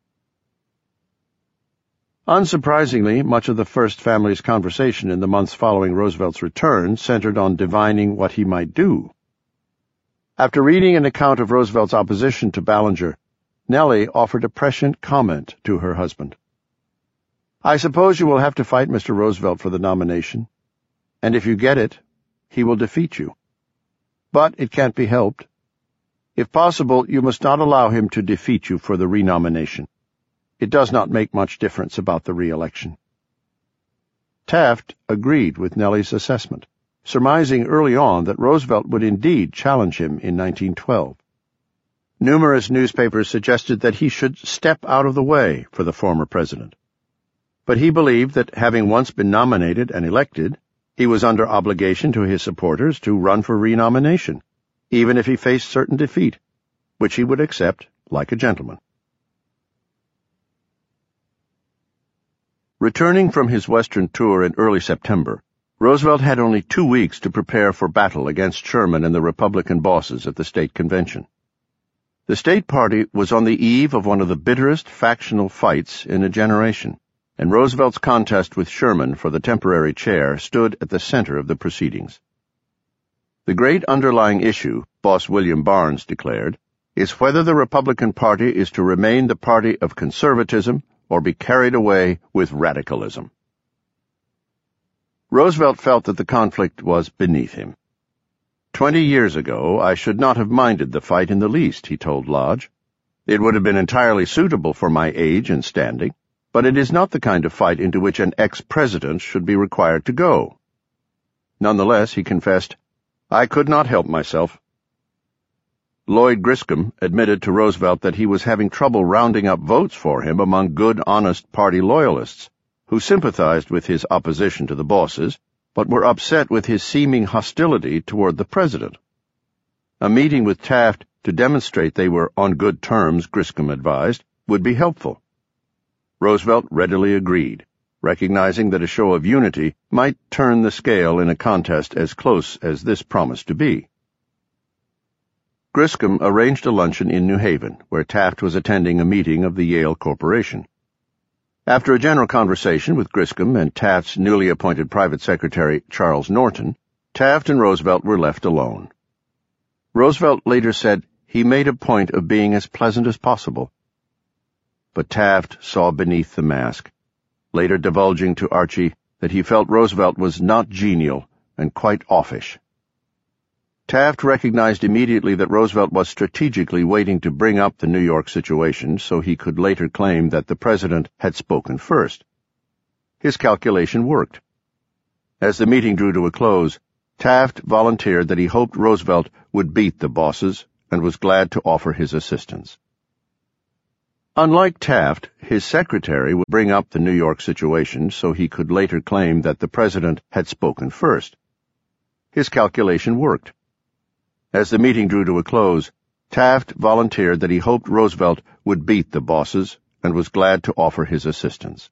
Unsurprisingly, much of the First Family's conversation in the months following Roosevelt's return centered on divining what he might do. After reading an account of Roosevelt's opposition to Ballinger, Nellie offered a prescient comment to her husband. I suppose you will have to fight Mister Roosevelt for the nomination, and if you get it, he will defeat you. But it can't be helped. If possible, you must not allow him to defeat you for the renomination. It does not make much difference about the re-election." Taft agreed with Nellie's assessment, surmising early on that Roosevelt would indeed challenge him in nineteen twelve. Numerous newspapers suggested that he should step out of the way for the former president. But he believed that, having once been nominated and elected, he was under obligation to his supporters to run for renomination, even if he faced certain defeat, which he would accept like a gentleman. Returning from his Western tour in early September, Roosevelt had only two weeks to prepare for battle against Sherman and the Republican bosses at the state convention. The state party was on the eve of one of the bitterest factional fights in a generation, and Roosevelt's contest with Sherman for the temporary chair stood at the center of the proceedings. The great underlying issue, boss William Barnes declared, is whether the Republican Party is to remain the party of conservatism or be carried away with radicalism. Roosevelt felt that the conflict was beneath him. Twenty years ago, I should not have minded the fight in the least, he told Lodge. It would have been entirely suitable for my age and standing, but it is not the kind of fight into which an ex-president should be required to go. Nonetheless, he confessed, I could not help myself. Lloyd Griscom admitted to Roosevelt that he was having trouble rounding up votes for him among good, honest party loyalists, who sympathized with his opposition to the bosses, but were upset with his seeming hostility toward the president. A meeting with Taft to demonstrate they were on good terms, Griscom advised, would be helpful. Roosevelt readily agreed, recognizing that a show of unity might turn the scale in a contest as close as this promised to be. Griscom arranged a luncheon in New Haven, where Taft was attending a meeting of the Yale Corporation. After a general conversation with Griscom and Taft's newly appointed private secretary, Charles Norton, Taft and Roosevelt were left alone. Roosevelt later said he made a point of being as pleasant as possible. But Taft saw beneath the mask, later divulging to Archie that he felt Roosevelt was not genial and quite offish. Taft recognized immediately that Roosevelt was strategically waiting to bring up the New York situation so he could later claim that the president had spoken first. His calculation worked. As the meeting drew to a close, Taft volunteered that he hoped Roosevelt would beat the bosses and was glad to offer his assistance. Unlike Taft, his secretary would bring up the New York situation so he could later claim that the president had spoken first. His calculation worked. As the meeting drew to a close, Taft volunteered that he hoped Roosevelt would beat the bosses and was glad to offer his assistance.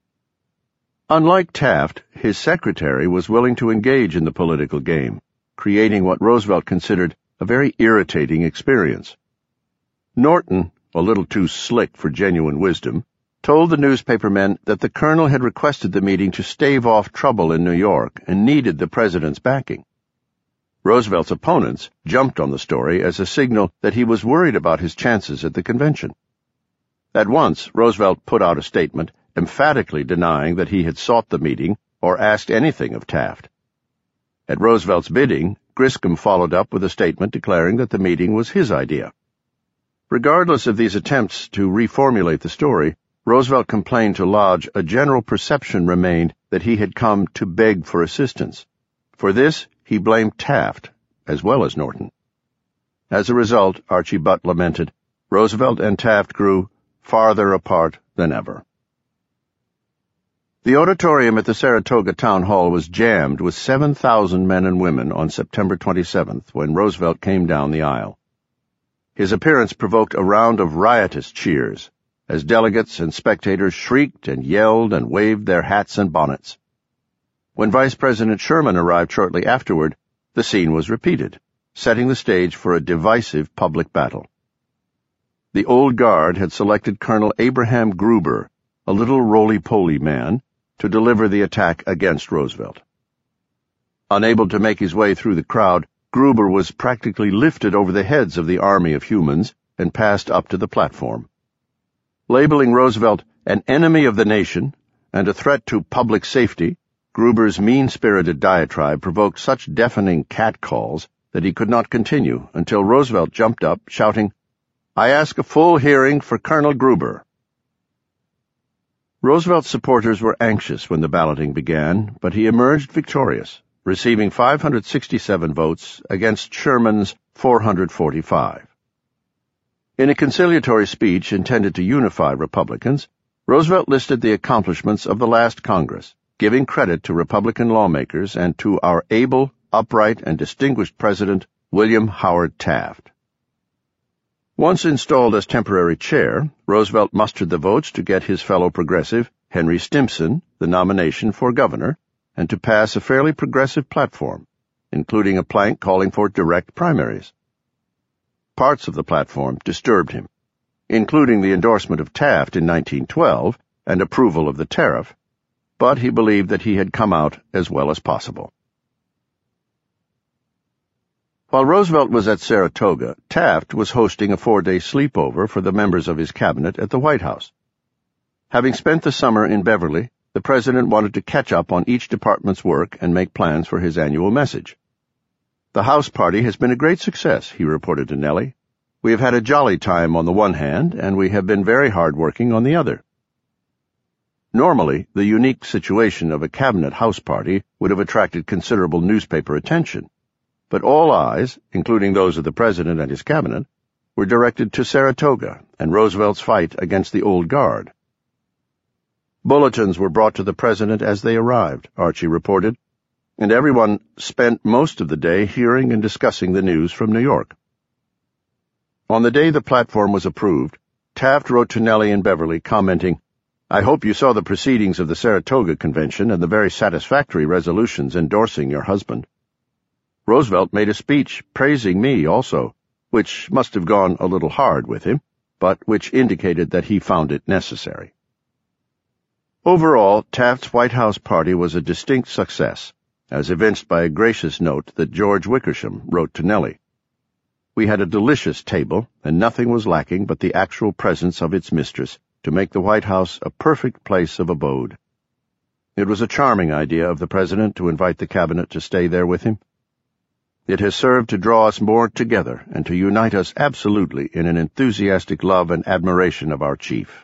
Unlike Taft, his secretary was willing to engage in the political game, creating what Roosevelt considered a very irritating experience. Norton, a little too slick for genuine wisdom, told the newspapermen that the colonel had requested the meeting to stave off trouble in New York and needed the president's backing. Roosevelt's opponents jumped on the story as a signal that he was worried about his chances at the convention. At once, Roosevelt put out a statement emphatically denying that he had sought the meeting or asked anything of Taft. At Roosevelt's bidding, Griscom followed up with a statement declaring that the meeting was his idea. Regardless of these attempts to reformulate the story, Roosevelt complained to Lodge a general perception remained that he had come to beg for assistance. For this, he blamed Taft, as well as Norton. As a result, Archie Butt lamented, Roosevelt and Taft grew farther apart than ever. The auditorium at the Saratoga Town Hall was jammed with seven thousand men and women on September twenty-seventh when Roosevelt came down the aisle. His appearance provoked a round of riotous cheers, as delegates and spectators shrieked and yelled and waved their hats and bonnets. When Vice President Sherman arrived shortly afterward, the scene was repeated, setting the stage for a divisive public battle. The old guard had selected Colonel Abraham Gruber, a little roly-poly man, to deliver the attack against Roosevelt. Unable to make his way through the crowd, Gruber was practically lifted over the heads of the army of humans and passed up to the platform. Labeling Roosevelt an enemy of the nation and a threat to public safety, Gruber's mean-spirited diatribe provoked such deafening catcalls that he could not continue until Roosevelt jumped up, shouting, "I ask a full hearing for Colonel Gruber." Roosevelt's supporters were anxious when the balloting began, but he emerged victorious, receiving five hundred sixty-seven votes against Sherman's four hundred forty-five. In a conciliatory speech intended to unify Republicans, Roosevelt listed the accomplishments of the last Congress, giving credit to Republican lawmakers and to our able, upright, and distinguished President, William Howard Taft. Once installed as temporary chair, Roosevelt mustered the votes to get his fellow progressive, Henry Stimson, the nomination for governor, and to pass a fairly progressive platform, including a plank calling for direct primaries. Parts of the platform disturbed him, including the endorsement of Taft in nineteen twelve and approval of the tariff, but he believed that he had come out as well as possible. While Roosevelt was at Saratoga, Taft was hosting a four-day sleepover for the members of his cabinet at the White House. Having spent the summer in Beverly, the president wanted to catch up on each department's work and make plans for his annual message. "The house party has been a great success," he reported to Nellie. "We have had a jolly time on the one hand, and we have been very hard-working on the other." Normally, the unique situation of a cabinet house party would have attracted considerable newspaper attention, but all eyes, including those of the president and his cabinet, were directed to Saratoga and Roosevelt's fight against the old guard. Bulletins were brought to the president as they arrived, Archie reported, and everyone spent most of the day hearing and discussing the news from New York. On the day the platform was approved, Taft wrote to Nellie in Beverly, commenting, "I hope you saw the proceedings of the Saratoga Convention and the very satisfactory resolutions endorsing your husband." Roosevelt made a speech praising me also, which must have gone a little hard with him, but which indicated that he found it necessary. Overall, Taft's White House party was a distinct success, as evinced by a gracious note that George Wickersham wrote to Nellie. "We had a delicious table, and nothing was lacking but the actual presence of its mistress, to make the White House a perfect place of abode." It was a charming idea of the president to invite the cabinet to stay there with him. It has served to draw us more together and to unite us absolutely in an enthusiastic love and admiration of our chief.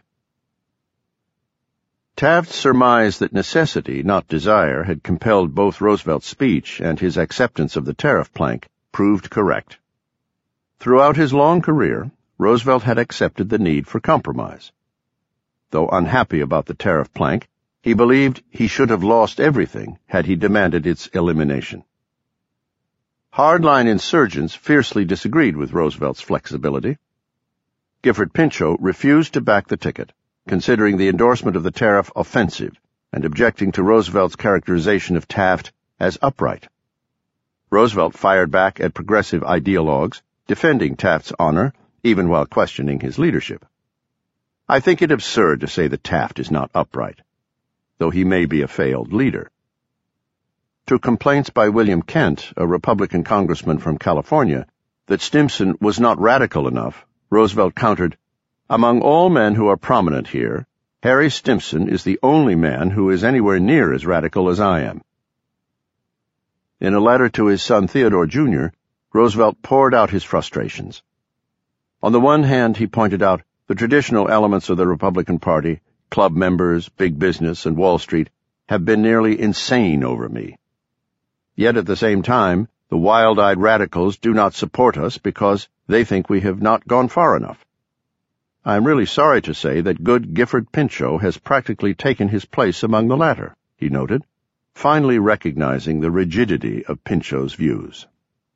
Taft surmised that necessity, not desire, had compelled both Roosevelt's speech and his acceptance of the tariff plank proved correct. Throughout his long career, Roosevelt had accepted the need for compromise. Though unhappy about the tariff plank, he believed he should have lost everything had he demanded its elimination. Hardline insurgents fiercely disagreed with Roosevelt's flexibility. Gifford Pinchot refused to back the ticket, considering the endorsement of the tariff offensive and objecting to Roosevelt's characterization of Taft as upright. Roosevelt fired back at progressive ideologues, defending Taft's honor, even while questioning his leadership. "I think it absurd to say that Taft is not upright, though he may be a failed leader." To complaints by William Kent, a Republican congressman from California, that Stimson was not radical enough, Roosevelt countered, "Among all men who are prominent here, Harry Stimson is the only man who is anywhere near as radical as I am." In a letter to his son Theodore Junior, Roosevelt poured out his frustrations. On the one hand, he pointed out the traditional elements of the Republican Party, club members, big business, and Wall Street, have been nearly insane over me. Yet at the same time, the wild-eyed radicals do not support us because they think we have not gone far enough. I am really sorry to say that good Gifford Pinchot has practically taken his place among the latter, he noted, finally recognizing the rigidity of Pinchot's views.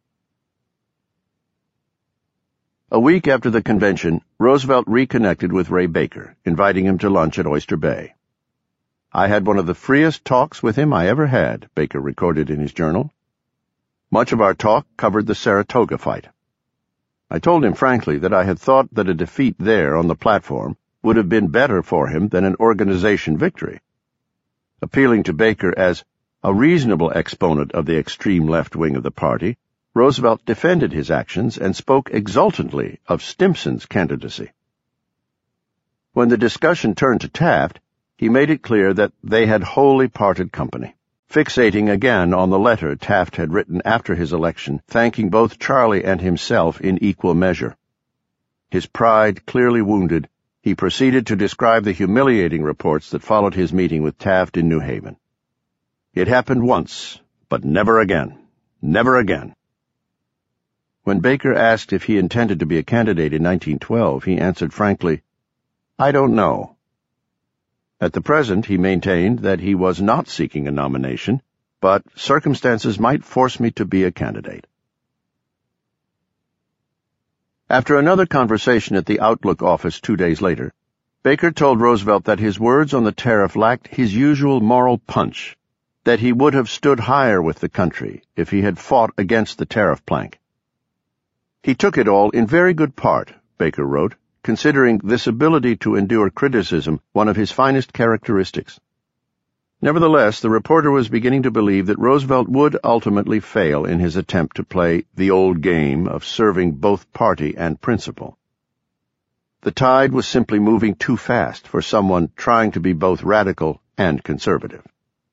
A week after the convention, Roosevelt reconnected with Ray Baker, inviting him to lunch at Oyster Bay. "I had one of the freest talks with him I ever had," Baker recorded in his journal. "Much of our talk covered the Saratoga fight. I told him frankly that I had thought that a defeat there on the platform would have been better for him than an organization victory." Appealing to Baker as a reasonable exponent of the extreme left wing of the party, Roosevelt defended his actions and spoke exultantly of Stimson's candidacy. When the discussion turned to Taft, he made it clear that they had wholly parted company, fixating again on the letter Taft had written after his election, thanking both Charlie and himself in equal measure. His pride clearly wounded, he proceeded to describe the humiliating reports that followed his meeting with Taft in New Haven. It happened once, but never again. Never again. When Baker asked if he intended to be a candidate in nineteen twelve, he answered frankly, "I don't know." At the present, he maintained that he was not seeking a nomination, but circumstances might force me to be a candidate. After another conversation at the Outlook office two days later, Baker told Roosevelt that his words on the tariff lacked his usual moral punch, that he would have stood higher with the country if he had fought against the tariff plank. He took it all in very good part, Baker wrote, considering this ability to endure criticism one of his finest characteristics. Nevertheless, the reporter was beginning to believe that Roosevelt would ultimately fail in his attempt to play the old game of serving both party and principle. The tide was simply moving too fast for someone trying to be both radical and conservative.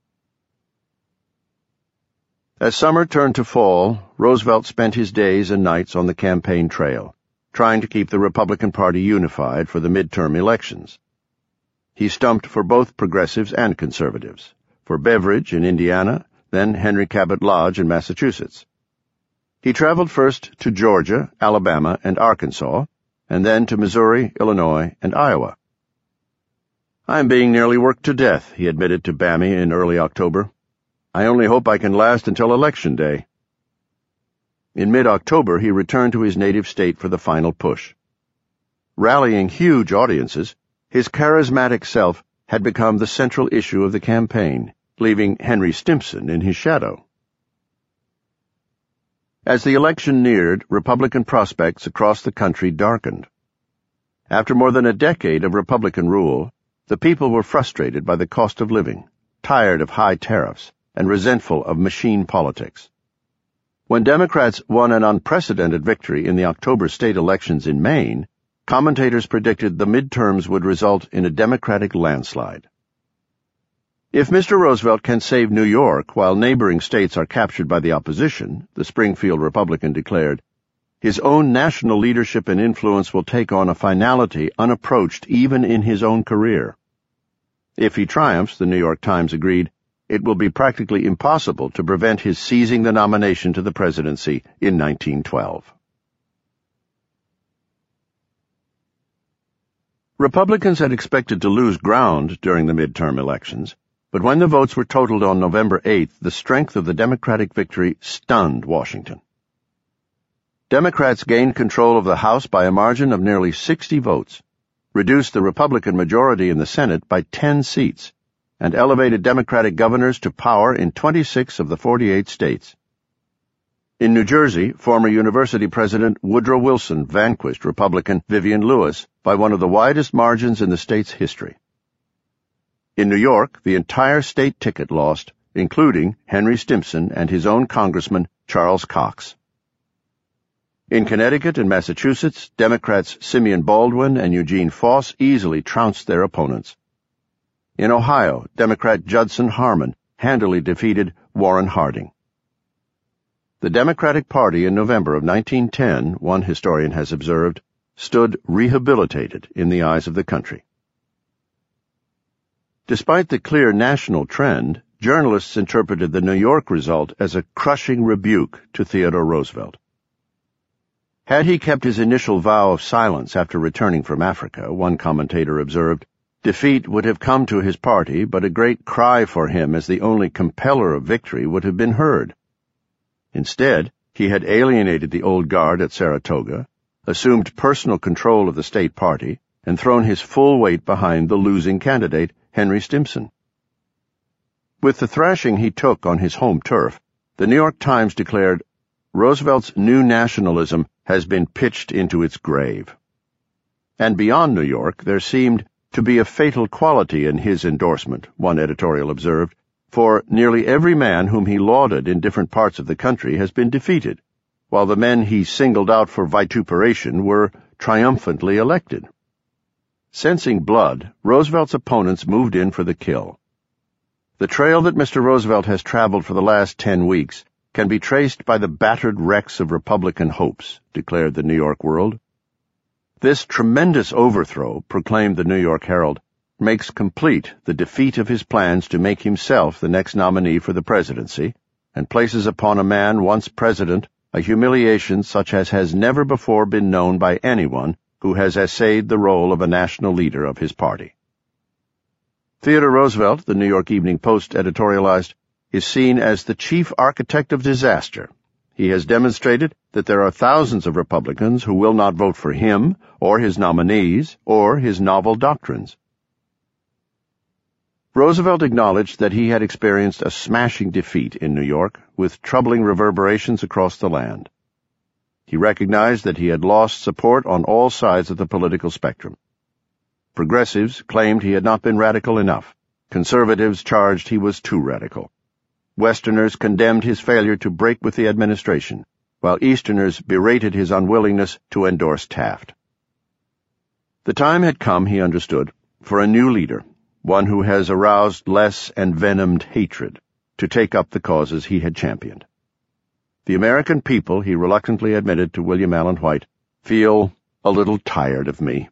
As summer turned to fall, Roosevelt spent his days and nights on the campaign trail, trying to keep the Republican Party unified for the midterm elections. He stumped for both progressives and conservatives, for Beveridge in Indiana, then Henry Cabot Lodge in Massachusetts. He traveled first to Georgia, Alabama, and Arkansas, and then to Missouri, Illinois, and Iowa. "I'm being nearly worked to death," he admitted to Bammy in early October. "I only hope I can last until Election Day." In mid-October, he returned to his native state for the final push. Rallying huge audiences, his charismatic self had become the central issue of the campaign, leaving Henry Stimson in his shadow. As the election neared, Republican prospects across the country darkened. After more than a decade of Republican rule, the people were frustrated by the cost of living, tired of high tariffs, and resentful of machine politics. When Democrats won an unprecedented victory in the October state elections in Maine, commentators predicted the midterms would result in a Democratic landslide. If Mister Roosevelt can save New York while neighboring states are captured by the opposition, the Springfield Republican declared, his own national leadership and influence will take on a finality unapproached even in his own career. If he triumphs, the New York Times agreed, it will be practically impossible to prevent his seizing the nomination to the presidency in nineteen twelve. Republicans had expected to lose ground during the midterm elections, but when the votes were totaled on November eighth, the strength of the Democratic victory stunned Washington. Democrats gained control of the House by a margin of nearly sixty votes, reduced the Republican majority in the Senate by ten seats, and elevated Democratic governors to power in twenty-six of the forty-eight states. In New Jersey, former University President Woodrow Wilson vanquished Republican Vivian Lewis by one of the widest margins in the state's history. In New York, the entire state ticket lost, including Henry Stimson and his own congressman, Charles Cox. In Connecticut and Massachusetts, Democrats Simeon Baldwin and Eugene Foss easily trounced their opponents. In Ohio, Democrat Judson Harmon handily defeated Warren Harding. The Democratic Party in November of nineteen ten, one historian has observed, stood rehabilitated in the eyes of the country. Despite the clear national trend, journalists interpreted the New York result as a crushing rebuke to Theodore Roosevelt. Had he kept his initial vow of silence after returning from Africa, one commentator observed, defeat would have come to his party, but a great cry for him as the only compeller of victory would have been heard. Instead, he had alienated the old guard at Saratoga, assumed personal control of the state party, and thrown his full weight behind the losing candidate, Henry Stimson. With the thrashing he took on his home turf, the New York Times declared, Roosevelt's new nationalism has been pitched into its grave. And beyond New York, there seemed to be a fatal quality in his endorsement, one editorial observed, for nearly every man whom he lauded in different parts of the country has been defeated, while the men he singled out for vituperation were triumphantly elected. Sensing blood, Roosevelt's opponents moved in for the kill. The trail that Mister Roosevelt has traveled for the last ten weeks can be traced by the battered wrecks of Republican hopes, declared the New York World. This tremendous overthrow, proclaimed the New York Herald, makes complete the defeat of his plans to make himself the next nominee for the presidency, and places upon a man once president a humiliation such as has never before been known by anyone who has essayed the role of a national leader of his party. Theodore Roosevelt, the New York Evening Post editorialized, is seen as the chief architect of disaster. He has demonstrated that there are thousands of Republicans who will not vote for him, or his nominees, or his novel doctrines. Roosevelt acknowledged that he had experienced a smashing defeat in New York, with troubling reverberations across the land. He recognized that he had lost support on all sides of the political spectrum. Progressives claimed he had not been radical enough. Conservatives charged he was too radical. Westerners condemned his failure to break with the administration, while Easterners berated his unwillingness to endorse Taft. The time had come, he understood, for a new leader, one who has aroused less envenomed hatred, to take up the causes he had championed. The American people, he reluctantly admitted to William Allen White, feel a little tired of me.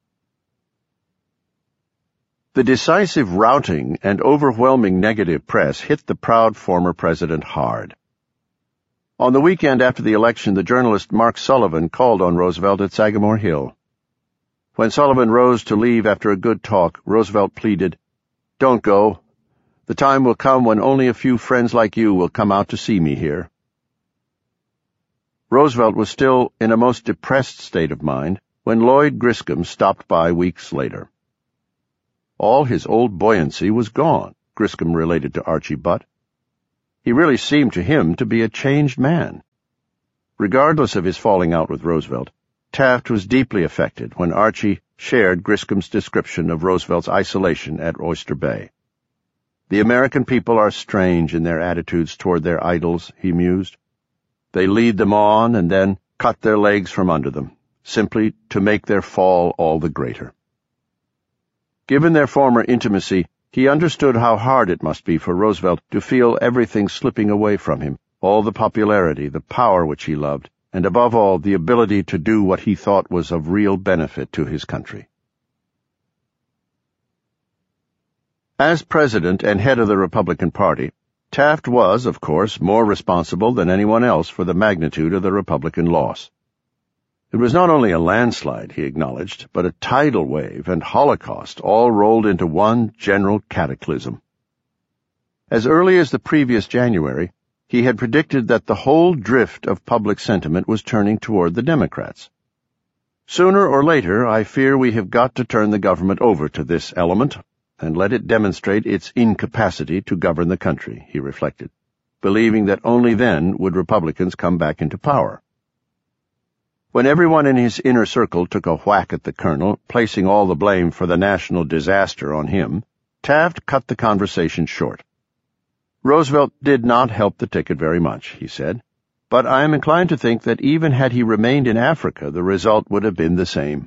The decisive routing and overwhelming negative press hit the proud former president hard. On the weekend after the election, the journalist Mark Sullivan called on Roosevelt at Sagamore Hill. When Sullivan rose to leave after a good talk, Roosevelt pleaded, "Don't go. The time will come when only a few friends like you will come out to see me here." Roosevelt was still in a most depressed state of mind when Lloyd Griscom stopped by weeks later. All his old buoyancy was gone, Griscom related to Archie Butt. He really seemed to him to be a changed man. Regardless of his falling out with Roosevelt, Taft was deeply affected when Archie shared Griscom's description of Roosevelt's isolation at Oyster Bay. The American people are strange in their attitudes toward their idols, he mused. They lead them on and then cut their legs from under them, simply to make their fall all the greater. Given their former intimacy, he understood how hard it must be for Roosevelt to feel everything slipping away from him, all the popularity, the power which he loved, and above all, the ability to do what he thought was of real benefit to his country. As president and head of the Republican Party, Taft was, of course, more responsible than anyone else for the magnitude of the Republican loss. It was not only a landslide, he acknowledged, but a tidal wave and holocaust all rolled into one general cataclysm. As early as the previous January, he had predicted that the whole drift of public sentiment was turning toward the Democrats. Sooner or later, I fear we have got to turn the government over to this element and let it demonstrate its incapacity to govern the country, he reflected, believing that only then would Republicans come back into power. When everyone in his inner circle took a whack at the colonel, placing all the blame for the national disaster on him, Taft cut the conversation short. Roosevelt did not help the ticket very much, he said, but I am inclined to think that even had he remained in Africa, the result would have been the same.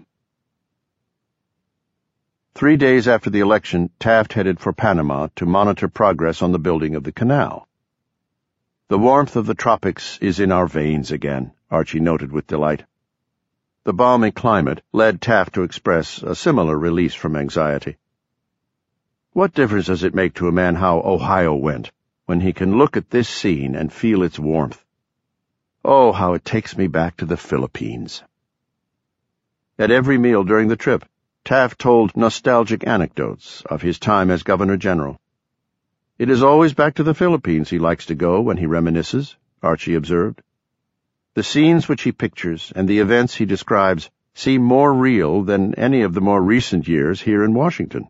Three days after the election, Taft headed for Panama to monitor progress on the building of the canal. The warmth of the tropics is in our veins again, Archie noted with delight. The balmy climate led Taft to express a similar release from anxiety. What difference does it make to a man how Ohio went, when he can look at this scene and feel its warmth? Oh, how it takes me back to the Philippines. At every meal during the trip, Taft told nostalgic anecdotes of his time as Governor-General. It is always back to the Philippines he likes to go when he reminisces, Archie observed. The scenes which he pictures and the events he describes seem more real than any of the more recent years here in Washington.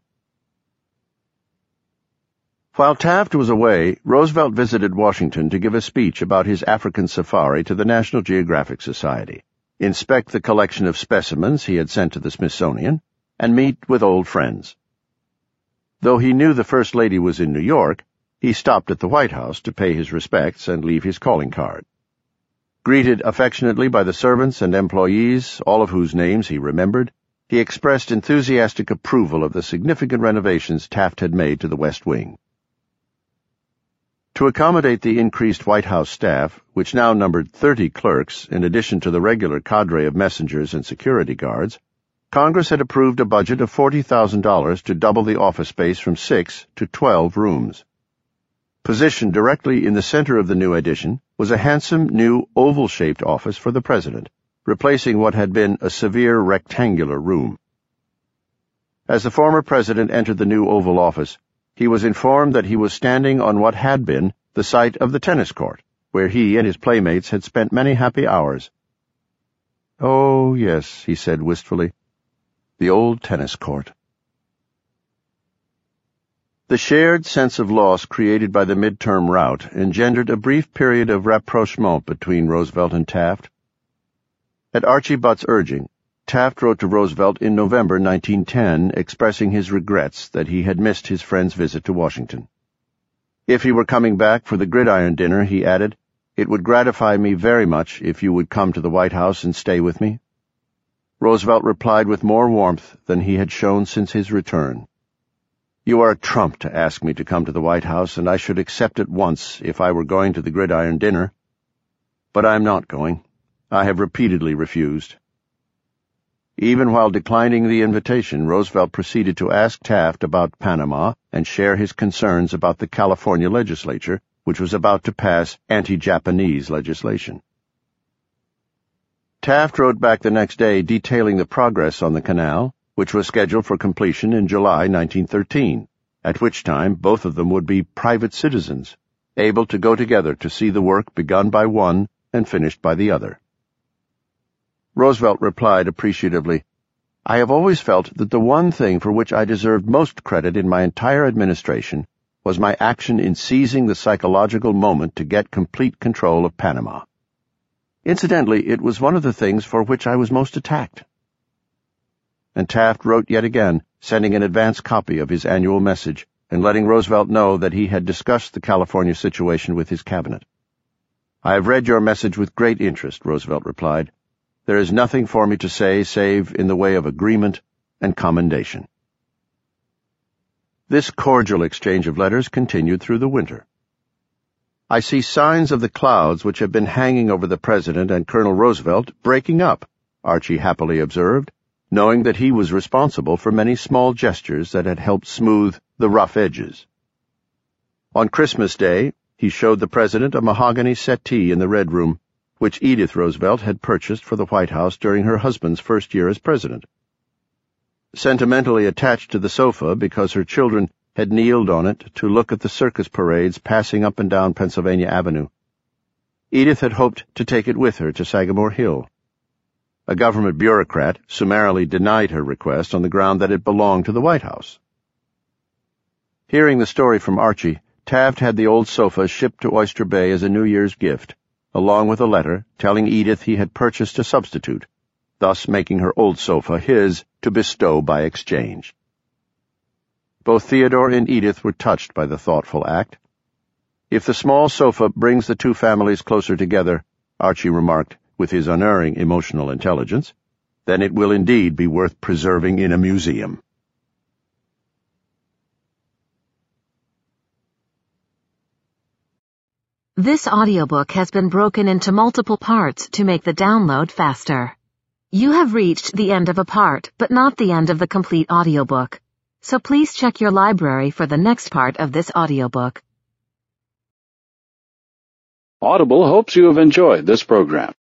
While Taft was away, Roosevelt visited Washington to give a speech about his African safari to the National Geographic Society, inspect the collection of specimens he had sent to the Smithsonian, and meet with old friends. Though he knew the First Lady was in New York, he stopped at the White House to pay his respects and leave his calling card. Greeted affectionately by the servants and employees, all of whose names he remembered, he expressed enthusiastic approval of the significant renovations Taft had made to the West Wing. To accommodate the increased White House staff, which now numbered thirty clerks in addition to the regular cadre of messengers and security guards, Congress had approved a budget of forty thousand dollars to double the office space from six to twelve rooms. Positioned directly in the center of the new addition was a handsome new oval-shaped office for the president, replacing what had been a severe rectangular room. As the former president entered the new Oval Office, he was informed that he was standing on what had been the site of the tennis court, where he and his playmates had spent many happy hours. "Oh, yes," he said wistfully, "the old tennis court." The shared sense of loss created by the midterm rout engendered a brief period of rapprochement between Roosevelt and Taft. At Archie Butt's urging, Taft wrote to Roosevelt in November nineteen ten expressing his regrets that he had missed his friend's visit to Washington. If he were coming back for the gridiron dinner, he added, "It would gratify me very much if you would come to the White House and stay with me." Roosevelt replied with more warmth than he had shown since his return. "You are a trump to ask me to come to the White House, and I should accept at once if I were going to the gridiron dinner. But I am not going. I have repeatedly refused." Even while declining the invitation, Roosevelt proceeded to ask Taft about Panama and share his concerns about the California legislature, which was about to pass anti-Japanese legislation. Taft wrote back the next day detailing the progress on the canal, which was scheduled for completion in July nineteen thirteen, at which time both of them would be private citizens, able to go together to see the work begun by one and finished by the other. Roosevelt replied appreciatively, "I have always felt that the one thing for which I deserved most credit in my entire administration was my action in seizing the psychological moment to get complete control of Panama. Incidentally, it was one of the things for which I was most attacked." And Taft wrote yet again, sending an advance copy of his annual message and letting Roosevelt know that he had discussed the California situation with his cabinet. "I have read your message with great interest," Roosevelt replied. "There is nothing for me to say save in the way of agreement and commendation." This cordial exchange of letters continued through the winter. "I see signs of the clouds which have been hanging over the President and Colonel Roosevelt breaking up," Archie happily observed, knowing that he was responsible for many small gestures that had helped smooth the rough edges. On Christmas Day, he showed the President a mahogany settee in the Red Room, which Edith Roosevelt had purchased for the White House during her husband's first year as president. Sentimentally attached to the sofa because her children had kneeled on it to look at the circus parades passing up and down Pennsylvania Avenue, Edith had hoped to take it with her to Sagamore Hill. A government bureaucrat summarily denied her request on the ground that it belonged to the White House. Hearing the story from Archie, Taft had the old sofa shipped to Oyster Bay as a New Year's gift, along with a letter telling Edith he had purchased a substitute, thus making her old sofa his to bestow by exchange. Both Theodore and Edith were touched by the thoughtful act. "If the small sofa brings the two families closer together," Archie remarked with his unerring emotional intelligence, "then it will indeed be worth preserving in a museum." This audiobook has been broken into multiple parts to make the download faster. You have reached the end of a part, but not the end of the complete audiobook. So please check your library for the next part of this audiobook. Audible hopes you have enjoyed this program.